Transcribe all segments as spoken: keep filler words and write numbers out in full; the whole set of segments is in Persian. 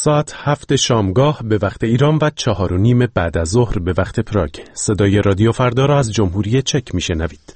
ساعت هفت شامگاه به وقت ایران و چهار و نیم بعد از ظهر به وقت پراگ. صدای رادیو فردا را از جمهوری چک میشنوید.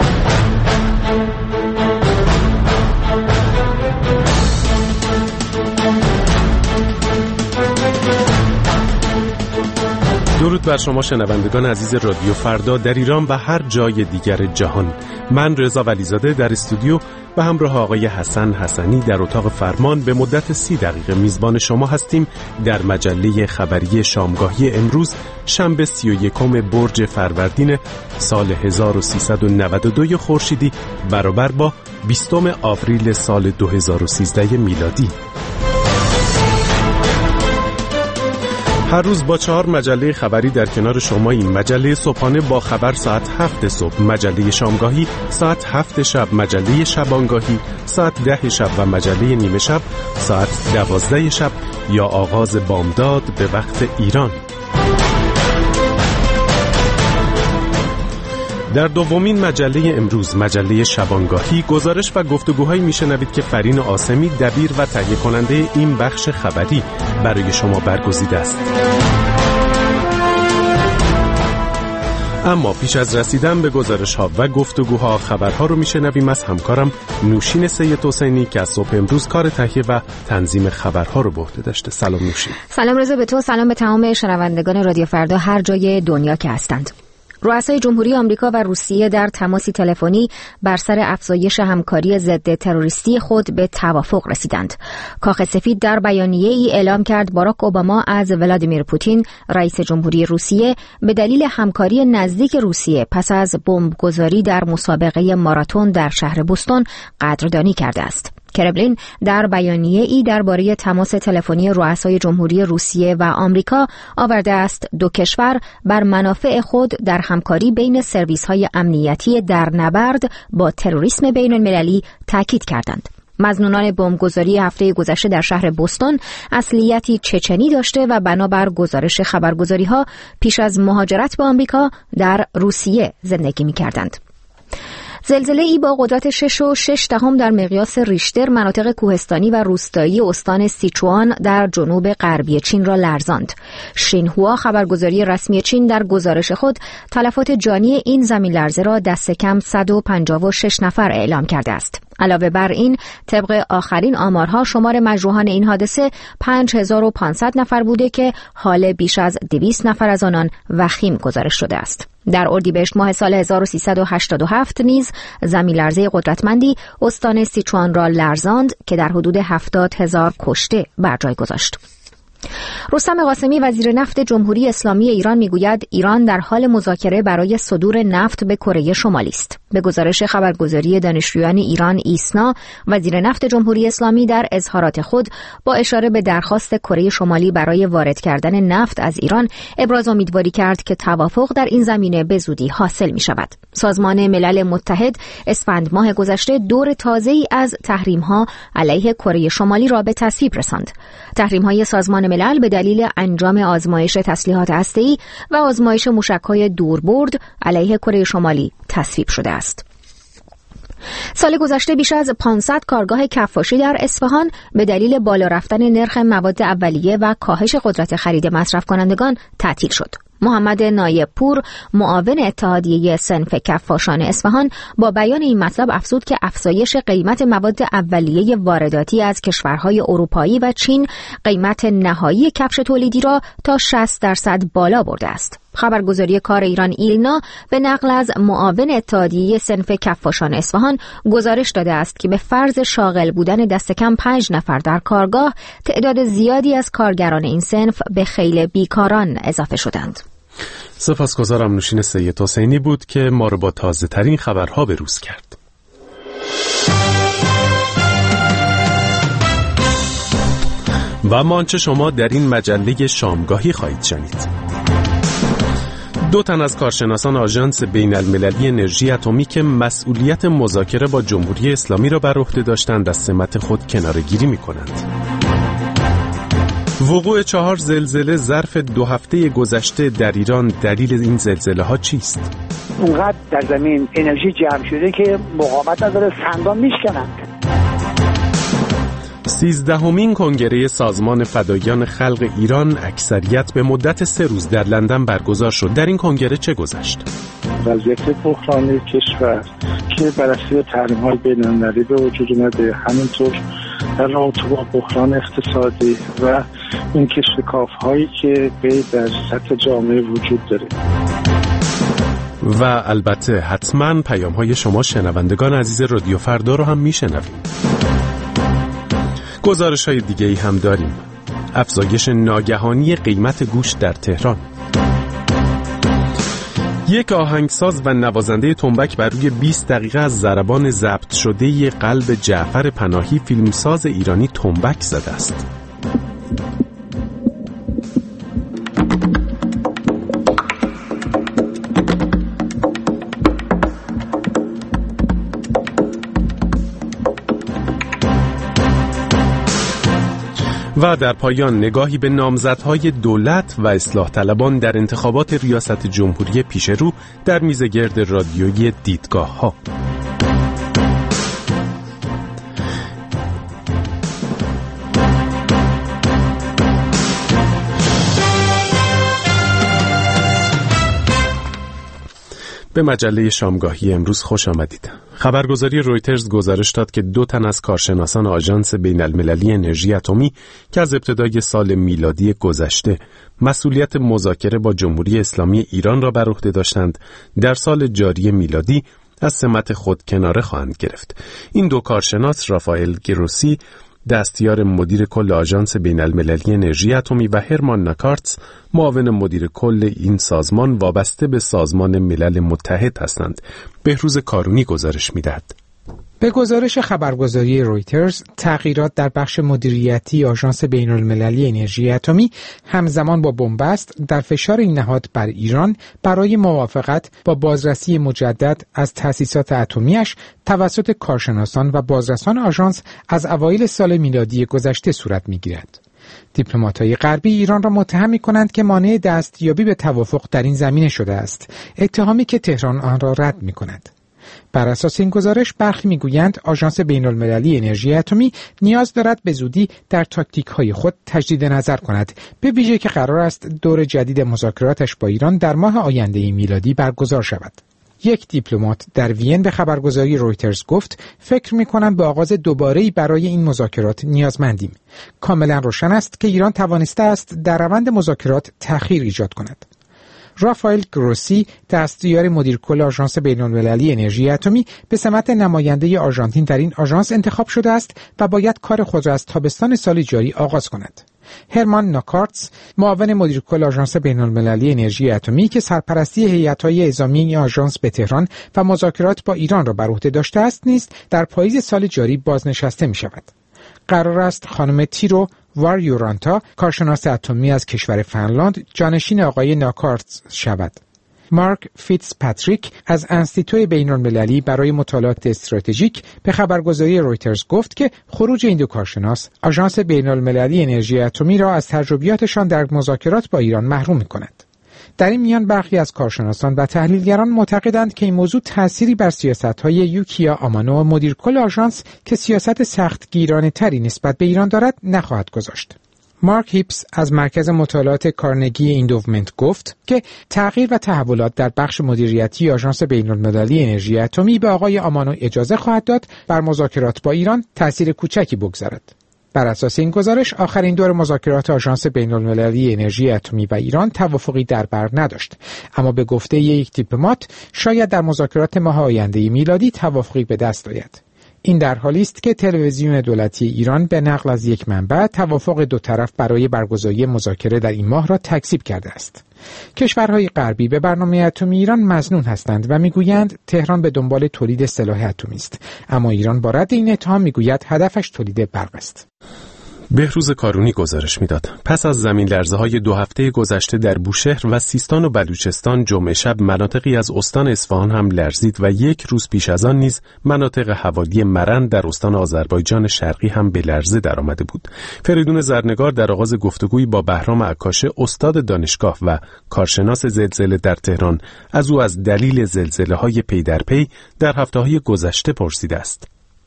درود بر شما شنوندگان عزیز رادیو فردا در ایران و هر جای دیگر جهان. من رضا ولیزاده در استودیو و همراه آقای حسن حسنی در اتاق فرمان به مدت سی دقیقه میزبان شما هستیم در مجله خبری شامگاهی امروز شنبه سی و یکم برج فروردین سال هزار و سیصد و نود و دو خورشیدی برابر با بیستم آوریل سال دو هزار و سیزده میلادی. هر روز با چهار مجله خبری در کنار شما این مجله صبحانه با خبر ساعت هفت صبح، مجله شامگاهی ساعت هفت شب، مجله شبانگاهی ساعت ده شب و مجله نیمه شب ساعت دوازده شب یا آغاز بامداد به وقت ایران. در دومین مجله امروز، مجله شبانگاهی، گزارش و گفتگوهایی میشنوید که فرین آسمی دبیر و تهیه کننده این بخش خبری برای شما برگزیده است. اما پیش از رسیدن به گزارش ها و گفتگوها خبرها رو میشنویم از همکارم نوشین سید حسینی که از صبح امروز کار تهیه و تنظیم خبرها رو به عهده داشته. سلام نوشین. سلام رضا به تو، سلام به تمام شنوندگان رادیو فردا هر جای دنیا که هستند. رؤسای جمهوری آمریکا و روسیه در تماسی تلفنی بر سر افزایش همکاری ضد تروریستی خود به توافق رسیدند. کاخ سفید در بیانیه‌ای اعلام کرد باراک اوباما از ولادیمیر پوتین رئیس جمهوری روسیه به دلیل همکاری نزدیک روسیه پس از بمبگذاری در مسابقه ماراتون در شهر بوستون قدردانی کرده است. کرملین در بیانیه‌ای درباره تماس تلفنی رؤسای جمهوری روسیه و آمریکا آورده است دو کشور بر منافع خود در همکاری بین سرویس‌های امنیتی در نبرد با تروریسم بین‌المللی تاکید کردند. مظنونان بمبگذاری هفته گذشته در شهر بوستون اصلیتی چچنی داشته و بنابر گزارش خبرگزاری‌ها پیش از مهاجرت به آمریکا در روسیه زندگی می‌کردند. زلزله ای با قدرت شش و شش دهم در مقیاس ریشتر مناطق کوهستانی و روستایی استان سیچوان در جنوب غربی چین را لرزاند. شینهوا خبرگزاری رسمی چین در گزارش خود تلفات جانی این زمین لرزه را دست کم صد و پنجاه و شش نفر اعلام کرده است. علاوه بر این، طبق آخرین آمارها شمار مجروحان این حادثه پنج هزار و پانصد نفر بوده که حال بیش از دویست نفر از آنان وخیم گزارش شده است. در اردیبهشت ماه سال هزار و سیصد و هشتاد و هفت نیز زمین لرزه قدرتمندی استان سیچوان را لرزاند که در حدود هفتاد هزار کشته بر جای گذاشت. رستم قاسمی وزیر نفت جمهوری اسلامی ایران میگوید ایران در حال مذاکره برای صدور نفت به کره شمالی است. به گزارش خبرگزاری دانشجویان ایران ایسنا، وزیر نفت جمهوری اسلامی در اظهارات خود با اشاره به درخواست کره شمالی برای وارد کردن نفت از ایران ابراز امیدواری کرد که توافق در این زمینه به زودی حاصل می شود. سازمان ملل متحد اسفند ماه گذشته دور تازه‌ای از تحریم‌ها علیه کره شمالی را به تصویب رساند. تحریم‌های سازمان ملل به دلیل انجام آزمایش تسلیحات هسته‌ای و آزمایش موشک‌های دوربرد علیه کره شمالی تصویب شده است. سال گذشته بیش از پانصد کارگاه کفاشی در اصفهان به دلیل بالا رفتن نرخ مواد اولیه و کاهش قدرت خرید مصرف کنندگان تعطیل شد. محمد نایب پور، معاون اتحادیه صنف کفاشان اصفهان، با بیان این مطلب افزود که افزایش قیمت مواد اولیه وارداتی از کشورهای اروپایی و چین قیمت نهایی کفش تولیدی را تا شصت درصد بالا برده است. خبرگزاری کار ایران ایلنا به نقل از معاون اتحادیه صنف کفاشان اصفهان گزارش داده است که به فرض شاغل بودن دست کم پنج نفر در کارگاه، تعداد زیادی از کارگران این صنف به خیل بیکاران اضافه شدند. سپاسگزارم نوشین سید حسینی بود که ما رو با تازه ترین خبرها به روز کرد. و اما آنچه شما در این مجله شامگاهی خواهید شنید: دو تن از کارشناسان آژانس بین المللی انرژی اتمی که مسئولیت مذاکره با جمهوری اسلامی را بر عهده داشتند از سمت خود کناره‌گیری می‌کنند. وقوع چهار زلزله ظرف دو هفته گذشته در ایران، دلیل این زلزله ها چیست؟ اونقدر در زمین انرژی جمع شده که مقاومت نداره، سنگان میشکنند. سیزدهمین کنگره سازمان فداییان خلق ایران اکثریت به مدت سه روز در لندن برگزار شد. در این کنگره چه گذشت؟ وضعیت بحرانی کشور که بر اساس تحریم‌های بین‌المللی به وجود اومده، همینطور در رابطه با بحران اقتصادی و اون کشمکاف‌هایی که در سطح جامعه وجود داره. و البته حتما پیام‌های شما شنوندگان عزیز رادیو فردا رو هم میشنویم. گزارش‌های دیگه‌ای هم داریم. افزایش ناگهانی قیمت گوشت در تهران. یک آهنگساز و نوازنده تنبک بر روی بیست دقیقه از ضربان ضبط شده قلب جعفر پناهی فیلمساز ایرانی تنبک زده است. و در پایان نگاهی به نامزدهای دولت و اصلاح طلبان در انتخابات ریاست جمهوری پیش رو در میزگرد رادیویی دیدگاه ها. به مجله شامگاهی امروز خوش آمدید. خبرگزاری رویترز گزارش داد که دو تن از کارشناسان آژانس بین‌المللی انرژی اتمی که از ابتدای سال میلادی گذشته مسئولیت مذاکره با جمهوری اسلامی ایران را بر عهده داشتند، در سال جاری میلادی از سمت خود کناره خواهند گرفت. این دو کارشناس رافائل گروسی، دستیار مدیر کل آژانس بین‌المللی انرژی اتمی، و هرمان ناکارتز، معاون مدیر کل این سازمان وابسته به سازمان ملل متحد هستند. بهروز کارونی گزارش می‌دهد. به گزارش خبرگزاری رویترز، تغییرات در بخش مدیریتی آژانس بین‌المللی انرژی اتمی همزمان با بنبست در فشار این نهاد بر ایران برای موافقت با بازرسی مجدد از تأسیسات اتمی‌اش توسط کارشناسان و بازرسان آژانس از اوایل سال میلادی گذشته صورت می‌گیرد. دیپلمات‌های غربی ایران را متهم می‌کنند که مانع دستیابی به توافق در این زمینه شده است، اتهامی که تهران آن را رد می‌کند. بر اساس این گزارش برخی میگویند آژانس بین‌المللی انرژی اتمی نیاز دارد به زودی در تاکتیک‌های خود تجدید نظر کند، به ویژه که قرار است دور جدید مذاکراتش با ایران در ماه آینده میلادی برگزار شود. یک دیپلمات در وین به خبرگزاری رویترز گفت: فکر می‌کنم به آغاز دوباره‌ای برای این مذاکرات نیازمندیم. کاملا روشن است که ایران توانسته است در روند مذاکرات تأخیر ایجاد کند. رافائل گروسی، دستیار مدیر کل آژانس بین‌المللی انرژی اتمی، به سمت نماینده آرژانتین در این آژانس انتخاب شده است و باید کار خود را از تابستان سال جاری آغاز کند. هرمان ناکارتز، معاون مدیر کل آژانس بین‌المللی انرژی اتمی که سرپرستی هیئت‌های اعزامی این آژانس به تهران و مذاکرات با ایران را بر عهده داشته است، نیز در پاییز سال جاری بازنشسته می‌شود. قرار است خانم تیرو واریورانتا، کارشناس اتمی از کشور فنلاند، جانشین آقای ناکارتز شود. مارک فیتز پاتریک از انستیتوی بین‌المللی برای مطالعات استراتژیک به خبرگزاری رویترز گفت که خروج این دو کارشناس آژانس بین‌المللی انرژی اتمی را از تجربیاتشان در مذاکرات با ایران محروم می‌کند. در این میان برخی از کارشناسان و تحلیلگران معتقدند که این موضوع تأثیری بر سیاست‌های یوکیا آمانو، مدیر کل آژانس که سیاست سختگیرانه تری نسبت به ایران دارد، نخواهد گذاشت. مارک هیپس از مرکز مطالعات کارنگی اندوومنت گفت که تغییر و تحولات در بخش مدیریتی آژانس بین‌المللی انرژی اتمی به آقای آمانو اجازه خواهد داد بر مذاکرات با ایران تأثیر کوچکی بگذارد. بر اساس این گزارش آخرین دور مذاکرات آژانس بین‌المللی انرژی اتمی و ایران توافقی در بر نداشت، اما به گفته یک دیپلمات شاید در مذاکرات ماه آینده میلادی توافقی به دست آید. این در حالی است که تلویزیون دولتی ایران به نقل از یک منبع توافق دو طرف برای برگزاری مذاکره در این ماه را تکذیب کرده است. کشورهای غربی به برنامه اتمی ایران مظنون هستند و میگویند تهران به دنبال تولید سلاح اتمی است، اما ایران با رد این اتهام میگوید هدفش تولید برق است. بهروز کارونی گزارش میداد. پس از زمین لرزه‌های دو هفته گذشته در بوشهر و سیستان و بلوچستان، جمعه شب مناطقی از استان اصفهان هم لرزید و یک روز پیش از آن نیز مناطق حوالی مرند در استان آذربایجان شرقی هم به لرزه درآمده بود. فریدون زرنگار در آغاز گفتگویی با بهرام عکاشه، استاد دانشگاه و کارشناس زلزله در تهران، از او از دلیل زلزله‌های پی در پی در هفته‌های گذشته پرسیده است.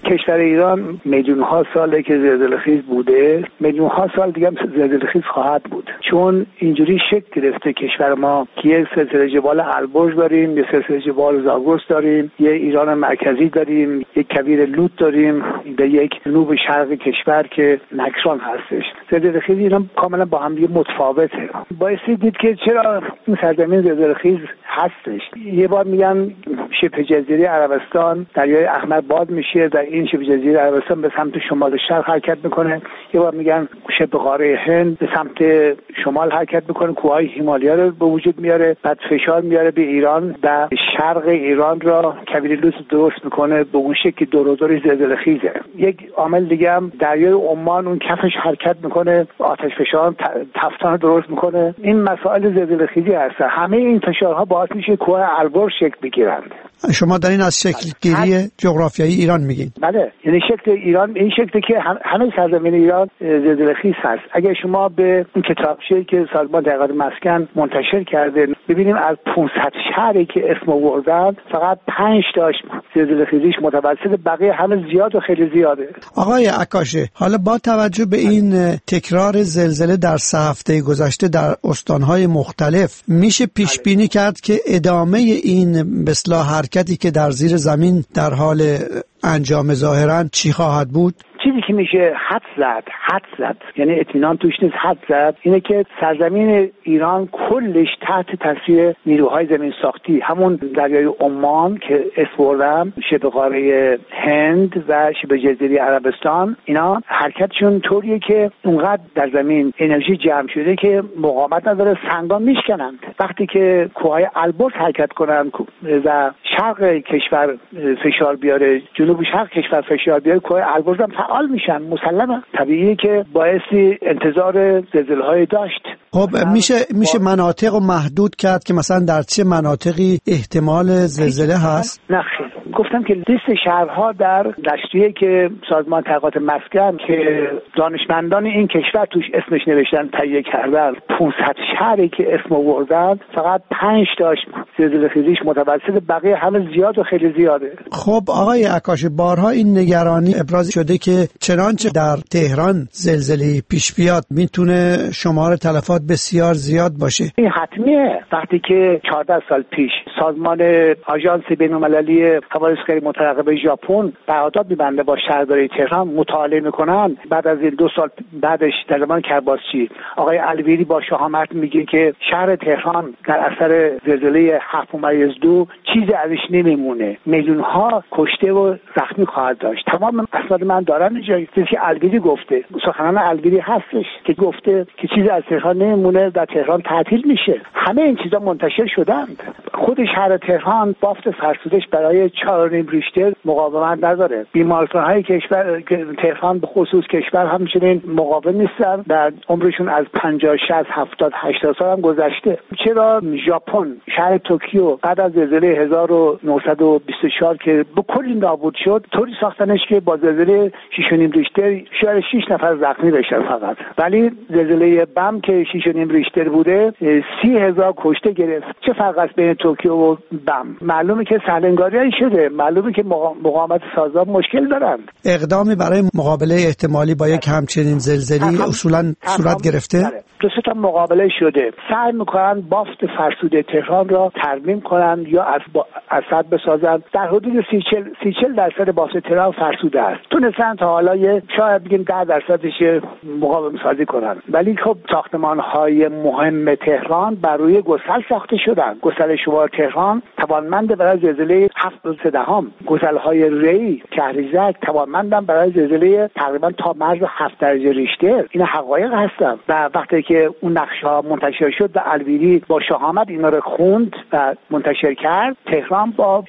کشور ایران میلیون ها ساله که زلزله‌خیز بوده، میلیون ها سال دیگه هم زلزله‌خیز خواهد بود، چون اینجوری شکل گرفته کشور ما که یک سلسله جبال البرز داریم، یک سلسله جبال زاگرس داریم، یک ایران مرکزی داریم، یک کویر لوت داریم، در یک جنوب شرق کشور که نکران هستش. زلزله‌خیز ایران کاملا با هم دیگه متفاوته. بایستی دید که چرا این سرزمین زلزله‌خیز هستش. یه بار میگن شبه جزیره عربستان دریای احمر باد میشه، در این شبه جزیره عربستان به سمت شمال شرق حرکت میکنه. یه بار میگن شبه قاره هند به سمت شمال حرکت میکنه، کوههای هیمالیا رو به وجود میاره، بعد فشار میاره به ایران و شرق ایران را کویر لوت درست میکنه، به اون شکل دور و دور زلزله‌خیزه. یک عامل دیگه هم دریای عمان اون کفش حرکت میکنه، آتش فشار تفتان درست میکنه. این مسائل زلزله‌خیزی هست. همه این فشارها باعث میشه کوه البرز شکل بگیرند. شما در این از شکل گیری جغرافیایی ایران میگین؟ بله، یعنی شکل ایران این شکلی که همه سرزمین ایران زلزله‌خیز هست. اگه شما به این کتابچه‌ای که سازمان تحقیقات مسکن منتشر کرده ببینیم از پانصد شهری که اسم آوردن فقط پنج تاش زلزله‌خیزیش متوسط، بقیه همه زیاد و خیلی زیاده. آقای عکاشه، حالا با توجه به این تکرار زلزله در سه هفته گذشته در استان‌های مختلف میشه پیش بینی کرد که ادامه این به اصطلاح حرکتی که در زیر زمین در حال انجام ظاهرا چی خواهد بود؟ چیزی که میشه حد زد حد زد یعنی اطمینان توش نیست، حد زد اینه که سرزمین ایران کلش تحت تاثیر نیروهای زمین ساختی، همون دریای عمان که اسپوردم، شبه قاره هند و شبه جزیره عربستان، اینا حرکتشون طوریه که اونقدر در زمین انرژی جمع شده که مقاومت نداره، سنگا میشکنند. وقتی که کوههای البرز حرکت کنن و شرق کشور فشار بیاره، جنوب شرق کشور فشار بیاره، کوههای البرز هم فعال میشن. مسلمه طبیعیه که باعثی انتظار زلزله‌های داشت. خب میشه میشه مناطق رو محدود کرد که مثلا در چه مناطقی احتمال زلزله هست؟ نه خیر، گفتم که لیست شهرها در دستوری که سازمان تحقیقات مسکن که دانشمندان این کشور توش اسمش نوشتن تهیه کردن، پانصد شهری که اسم آوردن فقط پنج تاش زلزله‌خیزیش متوسط، بقیه همه زیاد و خیلی زیاده. خب آقای عکاشه، بارها این نگرانی ابراز شده که چنانچه در تهران زلزله پیش بیاد میتونه شمار تلفات بسیار زیاد باشه. این حتمیه. وقتی که چهارده سال پیش سازمان آژانس بین‌المللی حوادث‌گری مترقب ژاپن قرارداد می‌بنده با شهرداری تهران، مطالعه میکنن، بعد از این دو سال بعدش در زمان کرباسچی آقای الویری با شهامت میگه که شهر تهران در اثر زلزله هفت ممیز دو چیزی ازش نمیمونه، میلیون ها کشته و زخمی خواهد داشت. تمام اسناد من دارن جایی که الویری گفته، سخنان الویری هستش که گفته که چیزی از تهران نمیمونه، در تهران تعطیل میشه. همه این چیزا منتشر شدند. خود شهر تهران بافت فرسودش برای چهار و نیم ریشتر مقاومت نداره. بیمارستان‌های کشور تهران به خصوص کشور همچنین مقاوم نیستن، در عمرشون از پنجاه شصت هفتاد هشتاد سال هم گذشته. چرا ژاپن شهر توکیو بعد از زلزله هزار و نهصد و بیست و چهار که به کلی نابود شد طوری ساختنش که با زلزله شش و نیم ریشتر شاید شش نفر زخمی بشن فقط، ولی زلزله بم که شش و نیم ریشتر بوده سی هزار کشته گرفت. چه فرق است بین توکیو و بم؟ معلومه که سرلنگاری شده، معلومه که مقاومت سازا مشکل دارند. اقدامی برای مقابله احتمالی با یک همچنین زلزله‌ای اصولا صورت گرفته؟ دو سه تا مقابله شده. سعی میکنن بافت فرسوده تهران را ترمیم کنن یا از اسد بسازن. در حدود سی چل درصد بافت تهران فرسوده است. تونستن تا حالا یه شاید بگیم ده درصدش مقاوم سازی کنن، ولی خب ساختمان‌های مهم تهران بر روی گسل ساخته شدن. گسل شمال تهران توانمند برای زلزله هفت و سه دهم، گسل‌های ری کهریزک توانمندن برای زلزله تقریبا تا مرز هفت درجه ریشتر. این حقایق هستن و وقتی که اون نقشه‌ها منتشر شد و الویری با شهامت اینا رو خوند و منتشر کرد، تهران با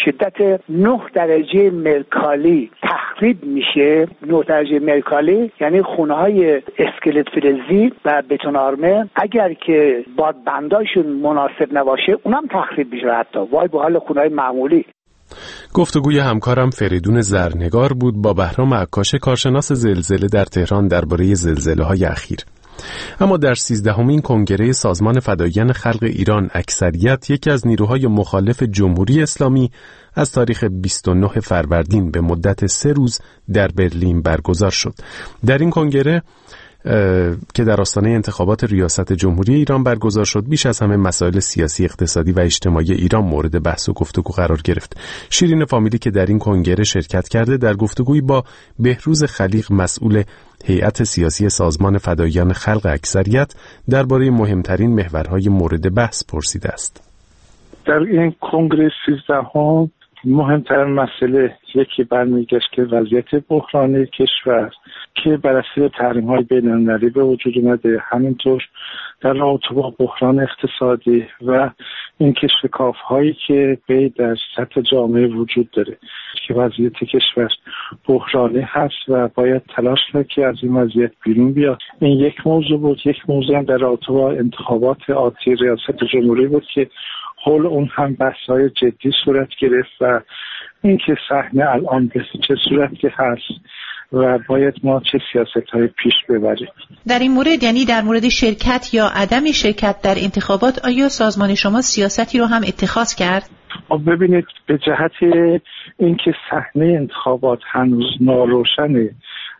شدت نه درجه مرکالی تخریب میشه. نه درجه مرکالی یعنی خونه‌های اسکلت فلزی و بتون آرمه اگر که بادبنداشون مناسب نباشه اونم تخریب میشه. حتی وای به حال خونه‌های معمولی. گفتگوی همکارم فریدون زرنگار بود با بهرام عکاشه، کارشناس زلزله در تهران، درباره زلزله‌های اخیر. اما در سیزدهمین کنگره سازمان فداییان خلق ایران اکثریت، یکی از نیروهای مخالف جمهوری اسلامی، از تاریخ بیست و نه فروردین به مدت سه روز در برلین برگزار شد. در این کنگره که در آستانه انتخابات ریاست جمهوری ایران برگزار شد، بیش از همه مسائل سیاسی، اقتصادی و اجتماعی ایران مورد بحث و گفتگو قرار گرفت. شیرین فامیلی که در این کنگره شرکت کرده، در گفتگویی با بهروز خلیق، مسئول هیئت سیاسی سازمان فداییان خلق اکثریت، درباره مهمترین محورهای مورد بحث پرسیده است. در این کنگره سیزدهم مهمترین مسئله یکی برمیگشت که وضعیت بحرانی کشور که بر اثر تحریم‌های بین‌المللی به وجود اومده، همینطور در رابطه با بحران اقتصادی و این کشمکاف‌هایی که به در سطح جامعه وجود داره که وضعیت کشور بحرانی هست و باید تلاش کرد که از این وضعیت بیرون بیاد. این یک موضوع بود. یک موضوع هم در رابطه با انتخابات آتی ریاست جمهوری بود که حول اون هم بحث‌های جدی صورت گرفت و اینکه صحنه الان به چه صورت که هست و باید ما چه سیاست‌های پیش ببریم. در این مورد، یعنی در مورد شرکت یا عدم شرکت در انتخابات، آیا سازمان شما سیاستی رو هم اتخاذ کرد؟ ببینید، به جهت اینکه صحنه انتخابات هنوز ناروشنه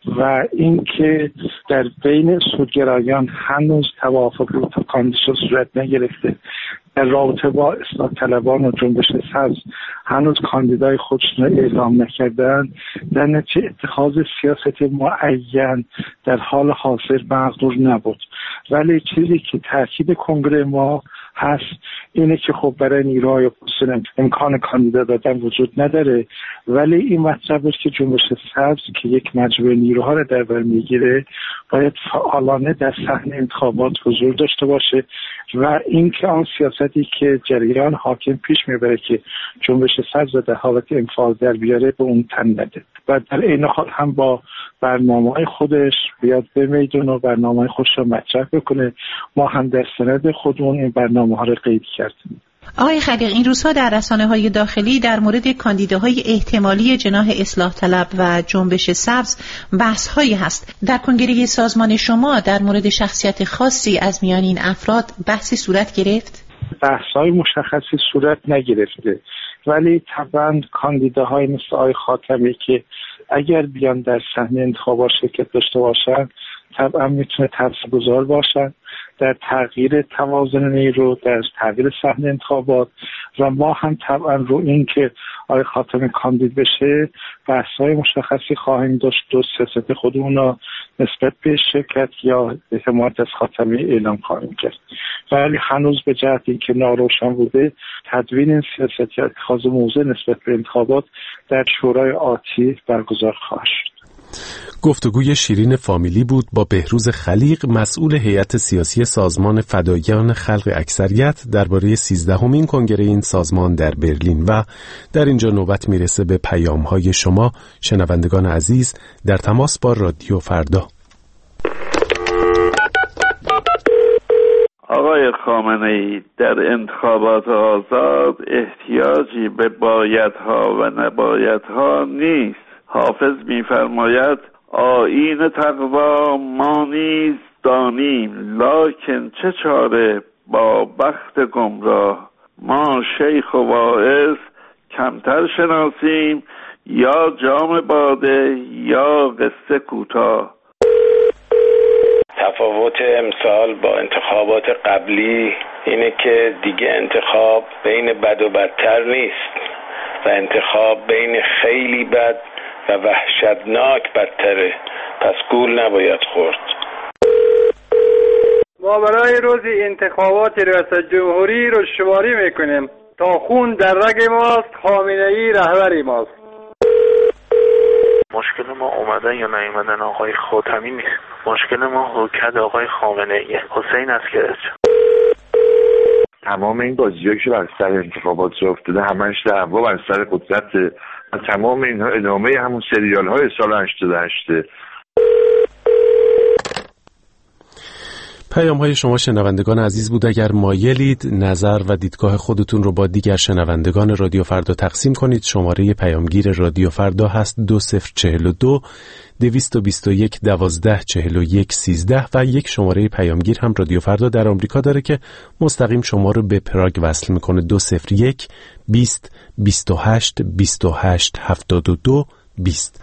و اینکه در بین سودگرایان هنوز توافق رو کاندیشن صورت نگرفته، در رابطه با اصلاح طلبان و جنبش سبز هنوز کاندیدای خودشون رو اعلام نکردن، در نتیجه اتخاذ سیاست معین در حال حاضر مقدور نبود. ولی چیزی که تاکید کنگره ما هست اینه که خب برای نیروهای اپوزیسیون امکان کاندیدا دادن وجود نداره، ولی این مطلب بود که جنبش سبز که یک مجموعه نیروها رو در بر میگیره باید فعالانه در صحنه انتخابات حضور داشته باشه و اینکه آن سیاستی که جریان حاکم پیش میبره که جنبش سبز در حالت انفعال در بیاره به اون تن نده و در این حال هم با برنامه‌های خودش بیاد به میدون و برنامه‌های خودش رو مطرح بکنه. ما هم در سند خودمون این برنامه‌ها رو قید کردیم. آقای خلیق، این روزها در رسانه‌های داخلی در مورد کاندیداهای احتمالی جناح اصلاح طلب و جنبش سبز بحث‌هایی هست. در کنگره سازمان شما در مورد شخصیت خاصی از میان این افراد بحثی صورت گرفت؟ بحث‌های مشخصی صورت نگرفته، ولی طبعاً کاندیداهای مثل آقای خاتمی که اگر بیان در صحنه انتخابات شرکت داشته باشن، طبعا میتونه تاثیرگذار باشن در تغییر توازن نیرو، در تغییر صحنه انتخابات و ما هم طبعا رو این که آقای خاتمی کاندید بشه بحث‌های مشخصی خواهیم داشت و سیاست خودمون را نسبت به شرکت یا حمایت از خاتمی اعلام خواهیم کرد. ولی هنوز به جهت اینکه ناروشن بوده، تدوین این سیاست یا اتخاذ موضع نسبت به انتخابات در شورای آتی برگزار خواهد شد. گفتگوی شیرین فامیلی بود با بهروز خلیق، مسئول هیئت سیاسی سازمان فداییان خلق اکثریت، درباره سیزدهمین کنگره این سازمان در برلین. و در اینجا نوبت میرسه به پیام‌های شما شنوندگان عزیز در تماس با رادیو فردا. آقای خامنه‌ای، در انتخابات آزاد احتیاجی به بایدها و نبایدها نیست. حافظ می‌فرماید آیین تقوا ما نیز دانیم، لکن چه چاره با بخت گمراه. ما شیخ و واعظ کمتر شناسیم، یا جام باده یا قصه کوتاه. تفاوت امسال با انتخابات قبلی اینه که دیگه انتخاب بین بد و بدتر نیست و انتخاب بین خیلی بد و وحشتناک بدتره، پس گول نباید خورد. ما برای روز انتخابات ریاست جمهوری رو شماری میکنیم تا خون در رگ ماست، خامنه‌ای رهبر ماست. مشکل ما اومدن یا نیومدن آقای خاتمی نیست، مشکل ما حرکت آقای خامنه‌ایه. حسین عسکری، تمام این بازی‌هایی که بر سر انتخابات راه افتاده همش دعوا بر سر قدرت و تمام اینها ادامه همون سریال‌های سال هشتاد و هشت. پیام های شما شنوندگان عزیز بود. اگر مایلید نظر و دیدگاه خودتون رو با دیگر شنوندگان رادیو فردا تقسیم کنید، شماره پیامگیر رادیو فردا هست دو صفر چهل و دو دویست و بیست و یک دوازده چهل و یک سیزده و یک شماره پیامگیر هم رادیو فردا در آمریکا داره که مستقیم شما رو به پراگ وصل میکنه، دو صفر یک بیست بیست و هشت بیست و هشت هفتاد و دو بیست.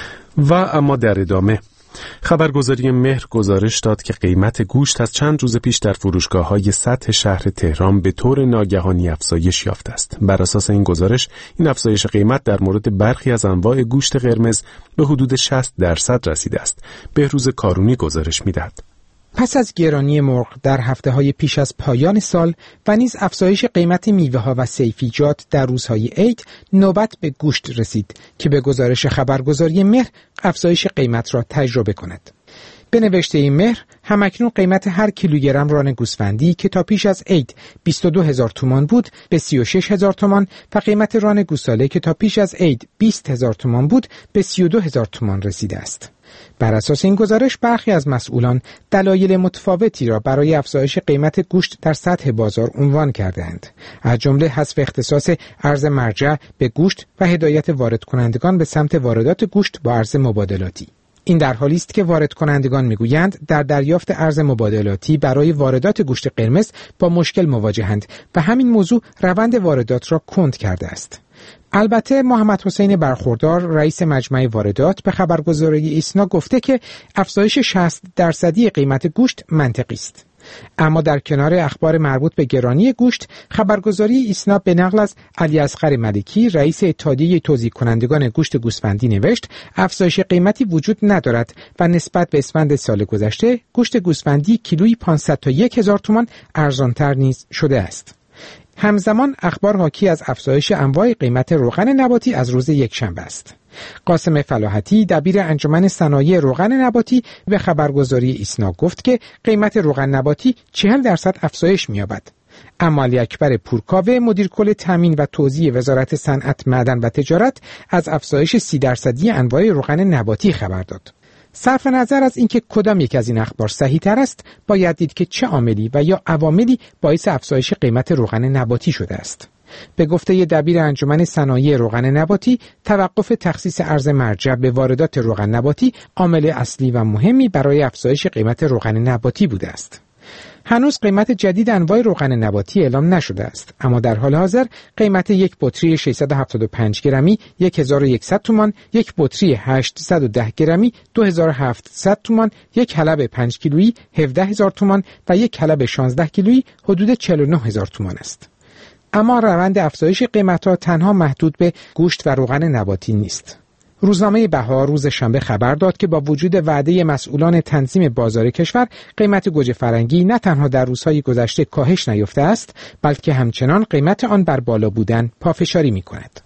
و اما در ادامه خبرگزاری مهر گزارش داد که قیمت گوشت از چند روز پیش در فروشگاه‌های سطح شهر تهران به طور ناگهانی افزایش یافته است. بر اساس این گزارش، این افزایش قیمت در مورد برخی از انواع گوشت قرمز به حدود شصت درصد رسیده است. بهروز کارونی گزارش می‌دهد. پس از گرانی مرغ در هفته‌های پیش از پایان سال و نیز افزایش قیمت میوه‌ها و سیفیجات در روزهای عید، نوبت به گوشت رسید که به گزارش خبرگزاری مهر افزایش قیمت را تجربه کند. به نوشته مهر، همکنون قیمت هر کیلوگرم ران گوسفندی که تا پیش از عید بیست و دو هزار تومان بود به سی و شش هزار تومان و قیمت ران گوساله که تا پیش از عید بیست هزار تومان بود به سی و دو هزار تومان رسیده است. بر اساس این گزارش، برخی از مسئولان دلایل متفاوتی را برای افزایش قیمت گوشت در سطح بازار عنوان کردند، از جمله حذف اختصاص ارز مرجع به گوشت و هدایت وارد کنندگان به سمت واردات گوشت با ارز مبادلاتی. این در حالی است که وارد کنندگان میگویند در دریافت ارز مبادلاتی برای واردات گوشت قرمز با مشکل مواجهند و همین موضوع روند واردات را کند کرده است. البته محمد حسین برخوردار، رئیس مجمع واردات، به خبرگزاری ایسنا گفته که افزایش شصت درصدی قیمت گوشت منطقی است. اما در کنار اخبار مربوط به گرانی گوشت، خبرگزاری ایسنا به نقل از علی اصغر ملکی، رئیس اتحادیه توزیع کنندگان گوشت گوسفندی نوشت افزایش قیمتی وجود ندارد و نسبت به اسفند سال گذشته گوشت گوسفندی کیلویی پانصد تا هزار تومان ارزان‌تر نیز شده است. همزمان اخبار حاکی از افزایش انواع قیمت روغن نباتی از روز یکشنبه است. قاسم فلاحتی، دبیر انجمن صنایع روغن نباتی، به خبرگزاری ایسنا گفت که قیمت روغن نباتی چهل درصد افزایش می‌یابد. اما علی اکبر پورکاوه، مدیر کل تامین و توزیع وزارت صنعت، معدن و تجارت، از افزایش سی درصدی انواع روغن نباتی خبر داد. صرف نظر از اینکه کدام یک از این اخبار صحیح تر است، باید دید که چه عاملی و یا عواملی باعث افزایش قیمت روغن نباتی شده است. به گفته دبیر انجمن صنایع روغن نباتی، توقف تخصیص ارز مرجع به واردات روغن نباتی عامل اصلی و مهمی برای افزایش قیمت روغن نباتی بوده است. هنوز قیمت جدید انواع روغن نباتی اعلام نشده است، اما در حال حاضر قیمت یک بطری ششصد و هفتاد و پنج گرمی هزار و صد تومان، یک بطری هشتصد و ده گرمی دو هزار و هفتصد تومان، یک حلب پنج کیلویی هفده هزار تومان و یک حلب شانزده کیلویی حدود چهل و نه هزار تومان است. اما روند افزایش قیمت‌ها تنها محدود به گوشت و روغن نباتی نیست. روزنامه بهار روز شنبه خبر داد که با وجود وعده مسئولان تنظیم بازار کشور، قیمت گوجه فرنگی نه تنها در روزهای گذشته کاهش نیافته است، بلکه همچنان قیمت آن بر بالا بودن پافشاری می‌کند.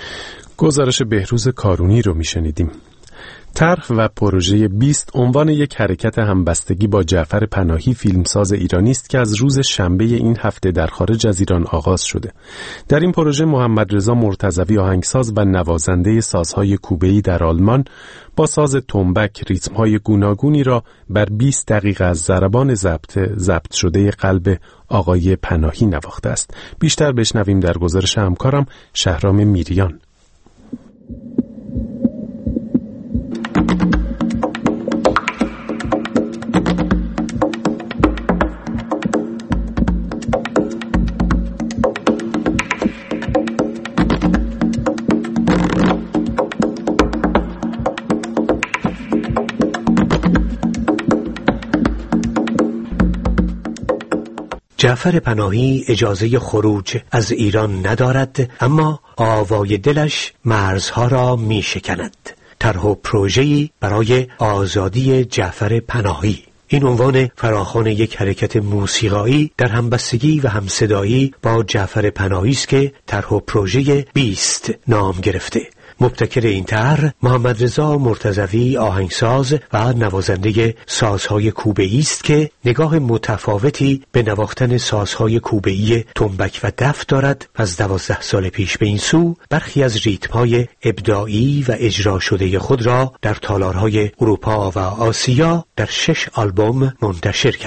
گزارش بهروز کارونی رو می‌شنیدیم. طرح و پروژه بیست عنوان یک حرکت همبستگی با جعفر پناهی، فیلمساز ایرانی است که از روز شنبه این هفته در خارج از ایران آغاز شده. در این پروژه محمد رضا مرتضوی، آهنگساز و نوازنده سازهای کوبه‌ای در آلمان، با ساز تنبک ریتم‌های گوناگونی را بر بیست دقیقه از ضربان ضبط ضبط شده قلب آقای پناهی نواخته است. بیشتر بشنویم در گزارش همکارم شهرام میریان. جعفر پناهی اجازه خروج از ایران ندارد، اما آوای دلش مرزها را می شکند. طرح و پروژه‌ای برای آزادی جعفر پناهی. این عنوان فراخوان یک حرکت موسیقایی در همبستگی و همصدایی با جعفر پناهی است که طرح و پروژه بیست نام گرفته. مبتکر این طرح محمد رضا مرتضوی، آهنگساز و نوازنده سازهای کوبه‌ای است که نگاه متفاوتی به نواختن سازهای کوبه‌ای تنبک و دف دارد. از دوازده سال پیش به این سو برخی از ریتم‌های ابداعی و اجرا شده خود را در تالارهای اروپا و آسیا در شش آلبوم منتشر کرده.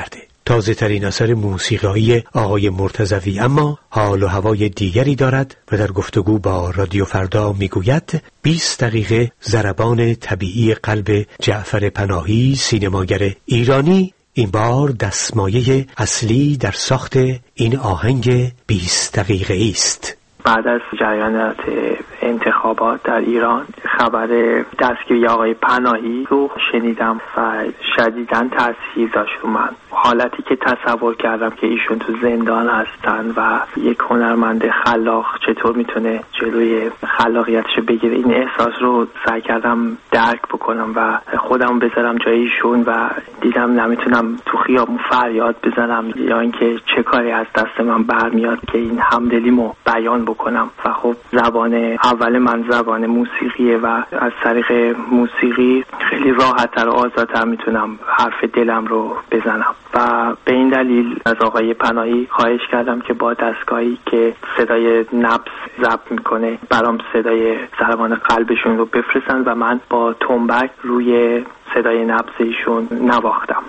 تازه ترین اثر موسیقایی آقای مرتضوی، اما حال و هوای دیگری دارد و در گفتگو با رادیو فردا میگوید بیست دقیقه ضربان طبیعی قلب جعفر پناهی، سینماگر ایرانی، این بار دستمایه اصلی در ساخت این آهنگ بیست دقیقه است. بعد از جریانات انتخابات در ایران خبر دستگیری آقای پناهی رو شنیدم و شدیداً تاثیر داشت رو من. حالتی که تصور کردم که ایشون تو زندان هستن و یک هنرمند خلاق چطور میتونه جلوی خلاقیتش بگیره، این احساس رو سعی کردم درک بکنم و خودم بذارم جای ایشون و دیدم نمیتونم تو خیابون فریاد بزنم یا اینکه چه کاری از دست من برمیاد که این همدلیمو بیان بکنم. و خب زبان اول من زبان موسیقیه و از طریق موسیقی خیلی راحت‌تر و آزادتر میتونم حرف دلم رو بزنم و به این دلیل از آقای پناهی خواهش کردم که با دستگاهی که صدای نبض ضبط میکنه برام صدای ضربان قلبشون رو بفرستن و من با تنبک روی صدای نبض ایشون نواختم.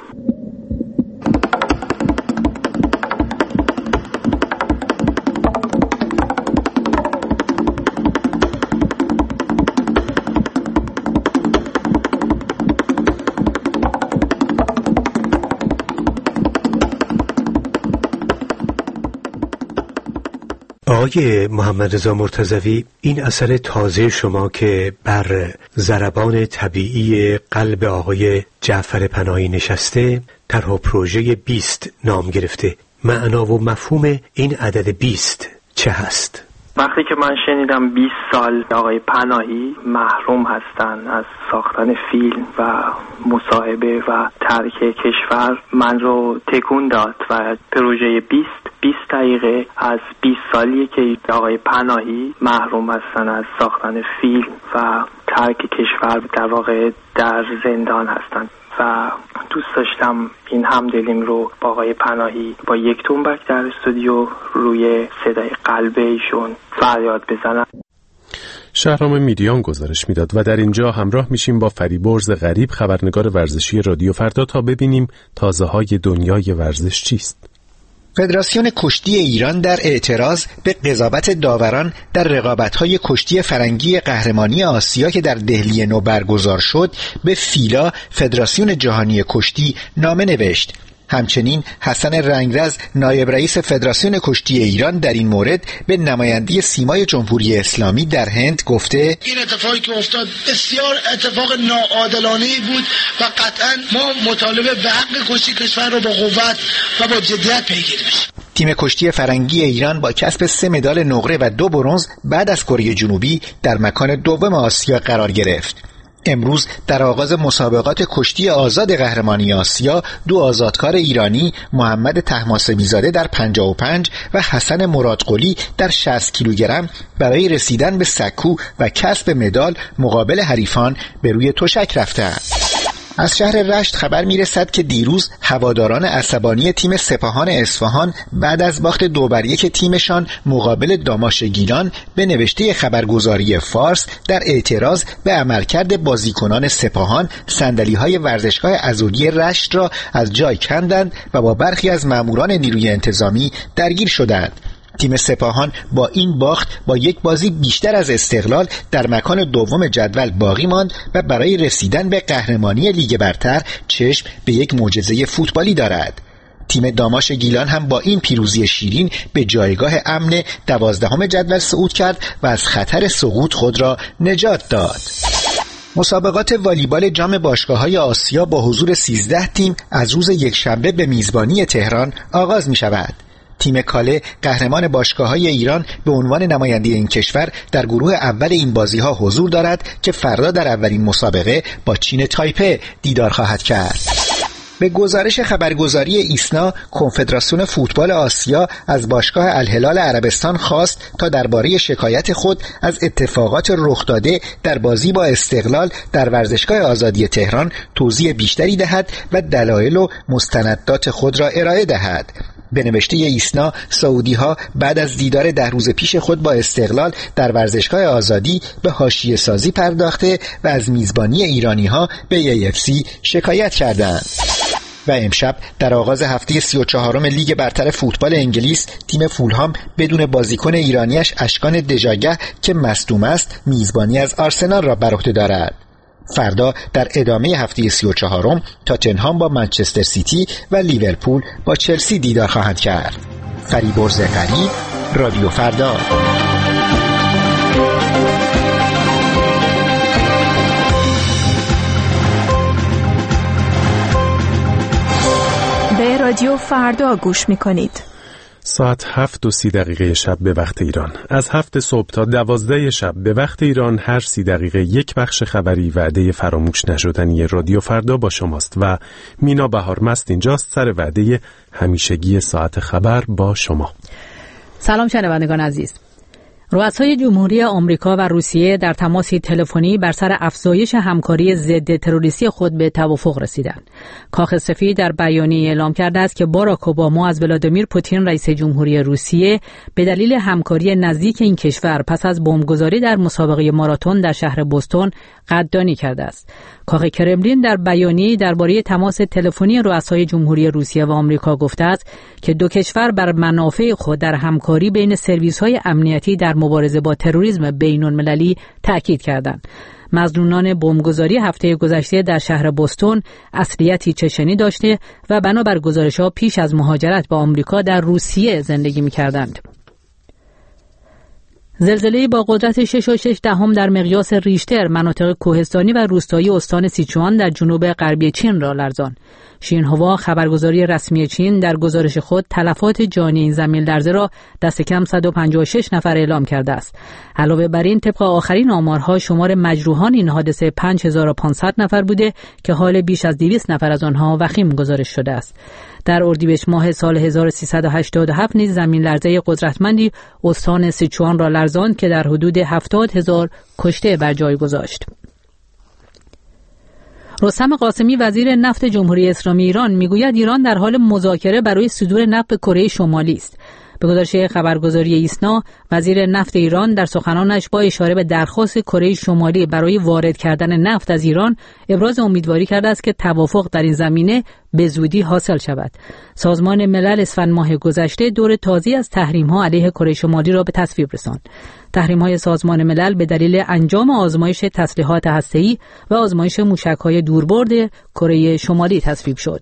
آقای محمد رضا مرتضوی، این اثر تازه شما که بر ضربان طبیعی قلب آقای جعفر پناهی نشسته، طرح پروژه بیست نام گرفته. معنا و مفهوم این عدد بیست چه هست؟ وقتی که من شنیدم بیست سال آقای پناهی محروم هستن از ساختن فیلم و مصاحبه و ترک کشور، من رو تکون داد و پروژه بیست بیست دقیقه از بیست سالیه که آقای پناهی محروم هستن از ساختن فیلم و ترک کشور، در واقع در زندان هستن و دوست داشتم این همدلیم رو با آقای پناهی با یک تنبک در استودیو روی صدای قلب ایشون فریاد بزنم. شهرام میریان گزارش میداد و در اینجا همراه میشیم با فریبرز غریب، خبرنگار ورزشی رادیو فردا، تا ببینیم تازه های دنیای ورزش چیست. فدراسیون کشتی ایران در اعتراض به قضاوت داوران در رقابت‌های کشتی فرنگی قهرمانی آسیا که در دهلی نو برگزار شد به فیلا، فدراسیون جهانی کشتی، نامه نوشت. همچنین حسن رنگرز، نایب رئیس فدراسیون کشتی ایران، در این مورد به نماینده سیمای جمهوری اسلامی در هند گفته این اتفاقی که افتاد بسیار اتفاق ناعادلانه‌ای بود و قطعاً ما مطالبه به حق کشتی کشور رو با قوت و با جدیت پیگیری می‌کنیم. تیم کشتی فرنگی ایران با کسب سه مدال نقره و دو برنز بعد از کره جنوبی در مکان دوم آسیا قرار گرفت. امروز در آغاز مسابقات کشتی آزاد قهرمانی آسیا، دو آزادکار ایرانی، محمد طهماسبی زاده در پنجاه و پنج و حسن مرادقلی در شصت کیلوگرم برای رسیدن به سکو و کسب مدال مقابل حریفان به روی تشک رفتند. از شهر رشت خبر میرسد که دیروز هواداران عصبانی تیم سپاهان اصفهان بعد از باخت دو بر یک تیمشان مقابل داماش گیلان به نوشته خبرگزاری فارس در اعتراض به عملکرد بازیکنان سپاهان صندلی‌های ورزشگاه عضوی رشت را از جای کندند و با برخی از ماموران نیروی انتظامی درگیر شدند. تیم سپاهان با این باخت با یک بازی بیشتر از استقلال در مکان دوم جدول باقی ماند و برای رسیدن به قهرمانی لیگ برتر چشم به یک معجزه فوتبالی دارد. تیم داماش گیلان هم با این پیروزی شیرین به جایگاه امن دوازدهم جدول صعود کرد و از خطر سقوط خود را نجات داد. مسابقات والیبال جام باشگاه‌های آسیا با حضور سیزده تیم از روز یکشنبه به میزبانی تهران آغاز می شود. تیم کاله قهرمان باشگاه‌های ایران به عنوان نماینده این کشور در گروه اول این بازی‌ها حضور دارد که فردا در اولین مسابقه با چین تایپه دیدار خواهد کرد. به گزارش خبرگزاری ایسنا، کنفدراسیون فوتبال آسیا از باشگاه الهلال عربستان خواست تا درباره شکایت خود از اتفاقات رخ داده در بازی با استقلال در ورزشگاه آزادی تهران توضیح بیشتری دهد و دلایل و مستندات خود را ارائه دهد. به نوشته ایسنا، سعودی ها بعد از دیدار ده روز پیش خود با استقلال در ورزشگاه آزادی به حاشیه سازی پرداخته و از میزبانی ایرانی ها به ای اف سی شکایت کردند. و امشب در آغاز هفته سی و چهارم لیگ برتر فوتبال انگلیس تیم فولهام بدون بازیکن ایرانیش اشکان دژاگه که مصدوم است میزبانی از آرسنال را بر عهده دارد. فردا در ادامه هفته سی و چهارم تاتنهام با منچستر سیتی و لیورپول با چلسی دیدار خواهند کرد. فریبرز غریب، رادیو فردا. به رادیو فردا گوش می‌کنید. ساعت هفت و سی دقیقه شب به وقت ایران. از هفت صبح تا دوازده شب به وقت ایران هر سی دقیقه یک بخش خبری وعده فراموش نشدنی رادیو فردا با شماست و مینا بهارمست اینجاست سر وعده همیشگی ساعت خبر با شما. سلام شنوندگان عزیز. رؤسای جمهوری آمریکا و روسیه در تماسی تلفنی بر سر افزایش همکاری ضد تروریستی خود به توافق رسیدند. کاخ سفید در بیانیه اعلام کرده است که باراک اوباما از ولادیمیر پوتین رئیس جمهوری روسیه به دلیل همکاری نزدیک این کشور پس از بمبگذاری در مسابقه ماراتن در شهر بوستون قدردانی کرده است. کاخ کرملین در بیانیه‌ای درباره تماس تلفنی رؤسای جمهوری روسیه و آمریکا گفته است که دو کشور بر منافع خود در همکاری بین سرویس‌های امنیتی در مبارزه با تروریسم بین‌المللی تأکید کردند. مظنونان بمبگذاری هفته گذشته در شهر بوستون اصلیتی چچنی داشته و بنابر گزارش‌ها پیش از مهاجرت به آمریکا در روسیه زندگی می‌کردند. زلزله با قدرت شش و شش دهم در مقیاس ریشتر مناطق کوهستانی و روستایی استان سیچوان در جنوب غربی چین را لرزاند. شینهوا خبرگزاری رسمی چین در گزارش خود تلفات جانی این زمین لرزه را دست کم صد و پنجاه و شش نفر اعلام کرده است. علاوه بر این طبق آخرین آمارها شمار مجروحان این حادثه پنج هزار و پانصد نفر بوده که حال بیش از دویست نفر از آنها وخیم گزارش شده است. در اردیبهشت ماه سال هزار و سیصد و هشتاد و هفت نیز زمین لرزه قدرتمندی استان سیچوان را لرزاند که در حدود هفتاد هزار کشته بر جای گذاشت. رستم قاسمی وزیر نفت جمهوری اسلامی ایران میگوید ایران در حال مذاکره برای صدور نفت به کره شمالی است. به گزارش خبرگزاری ایسنا، وزیر نفت ایران در سخنانش با اشاره به درخواست کره شمالی برای وارد کردن نفت از ایران ابراز امیدواری کرده است که توافق در این زمینه به زودی حاصل شود. سازمان ملل اسفند ماه گذشته دور تازی از تحریم‌ها علیه کره شمالی را به تصویب رساند. تحریم‌های سازمان ملل به دلیل انجام آزمایش تسلیحات هسته‌ای و آزمایش موشک‌های دوربرد کره شمالی تصویب شد.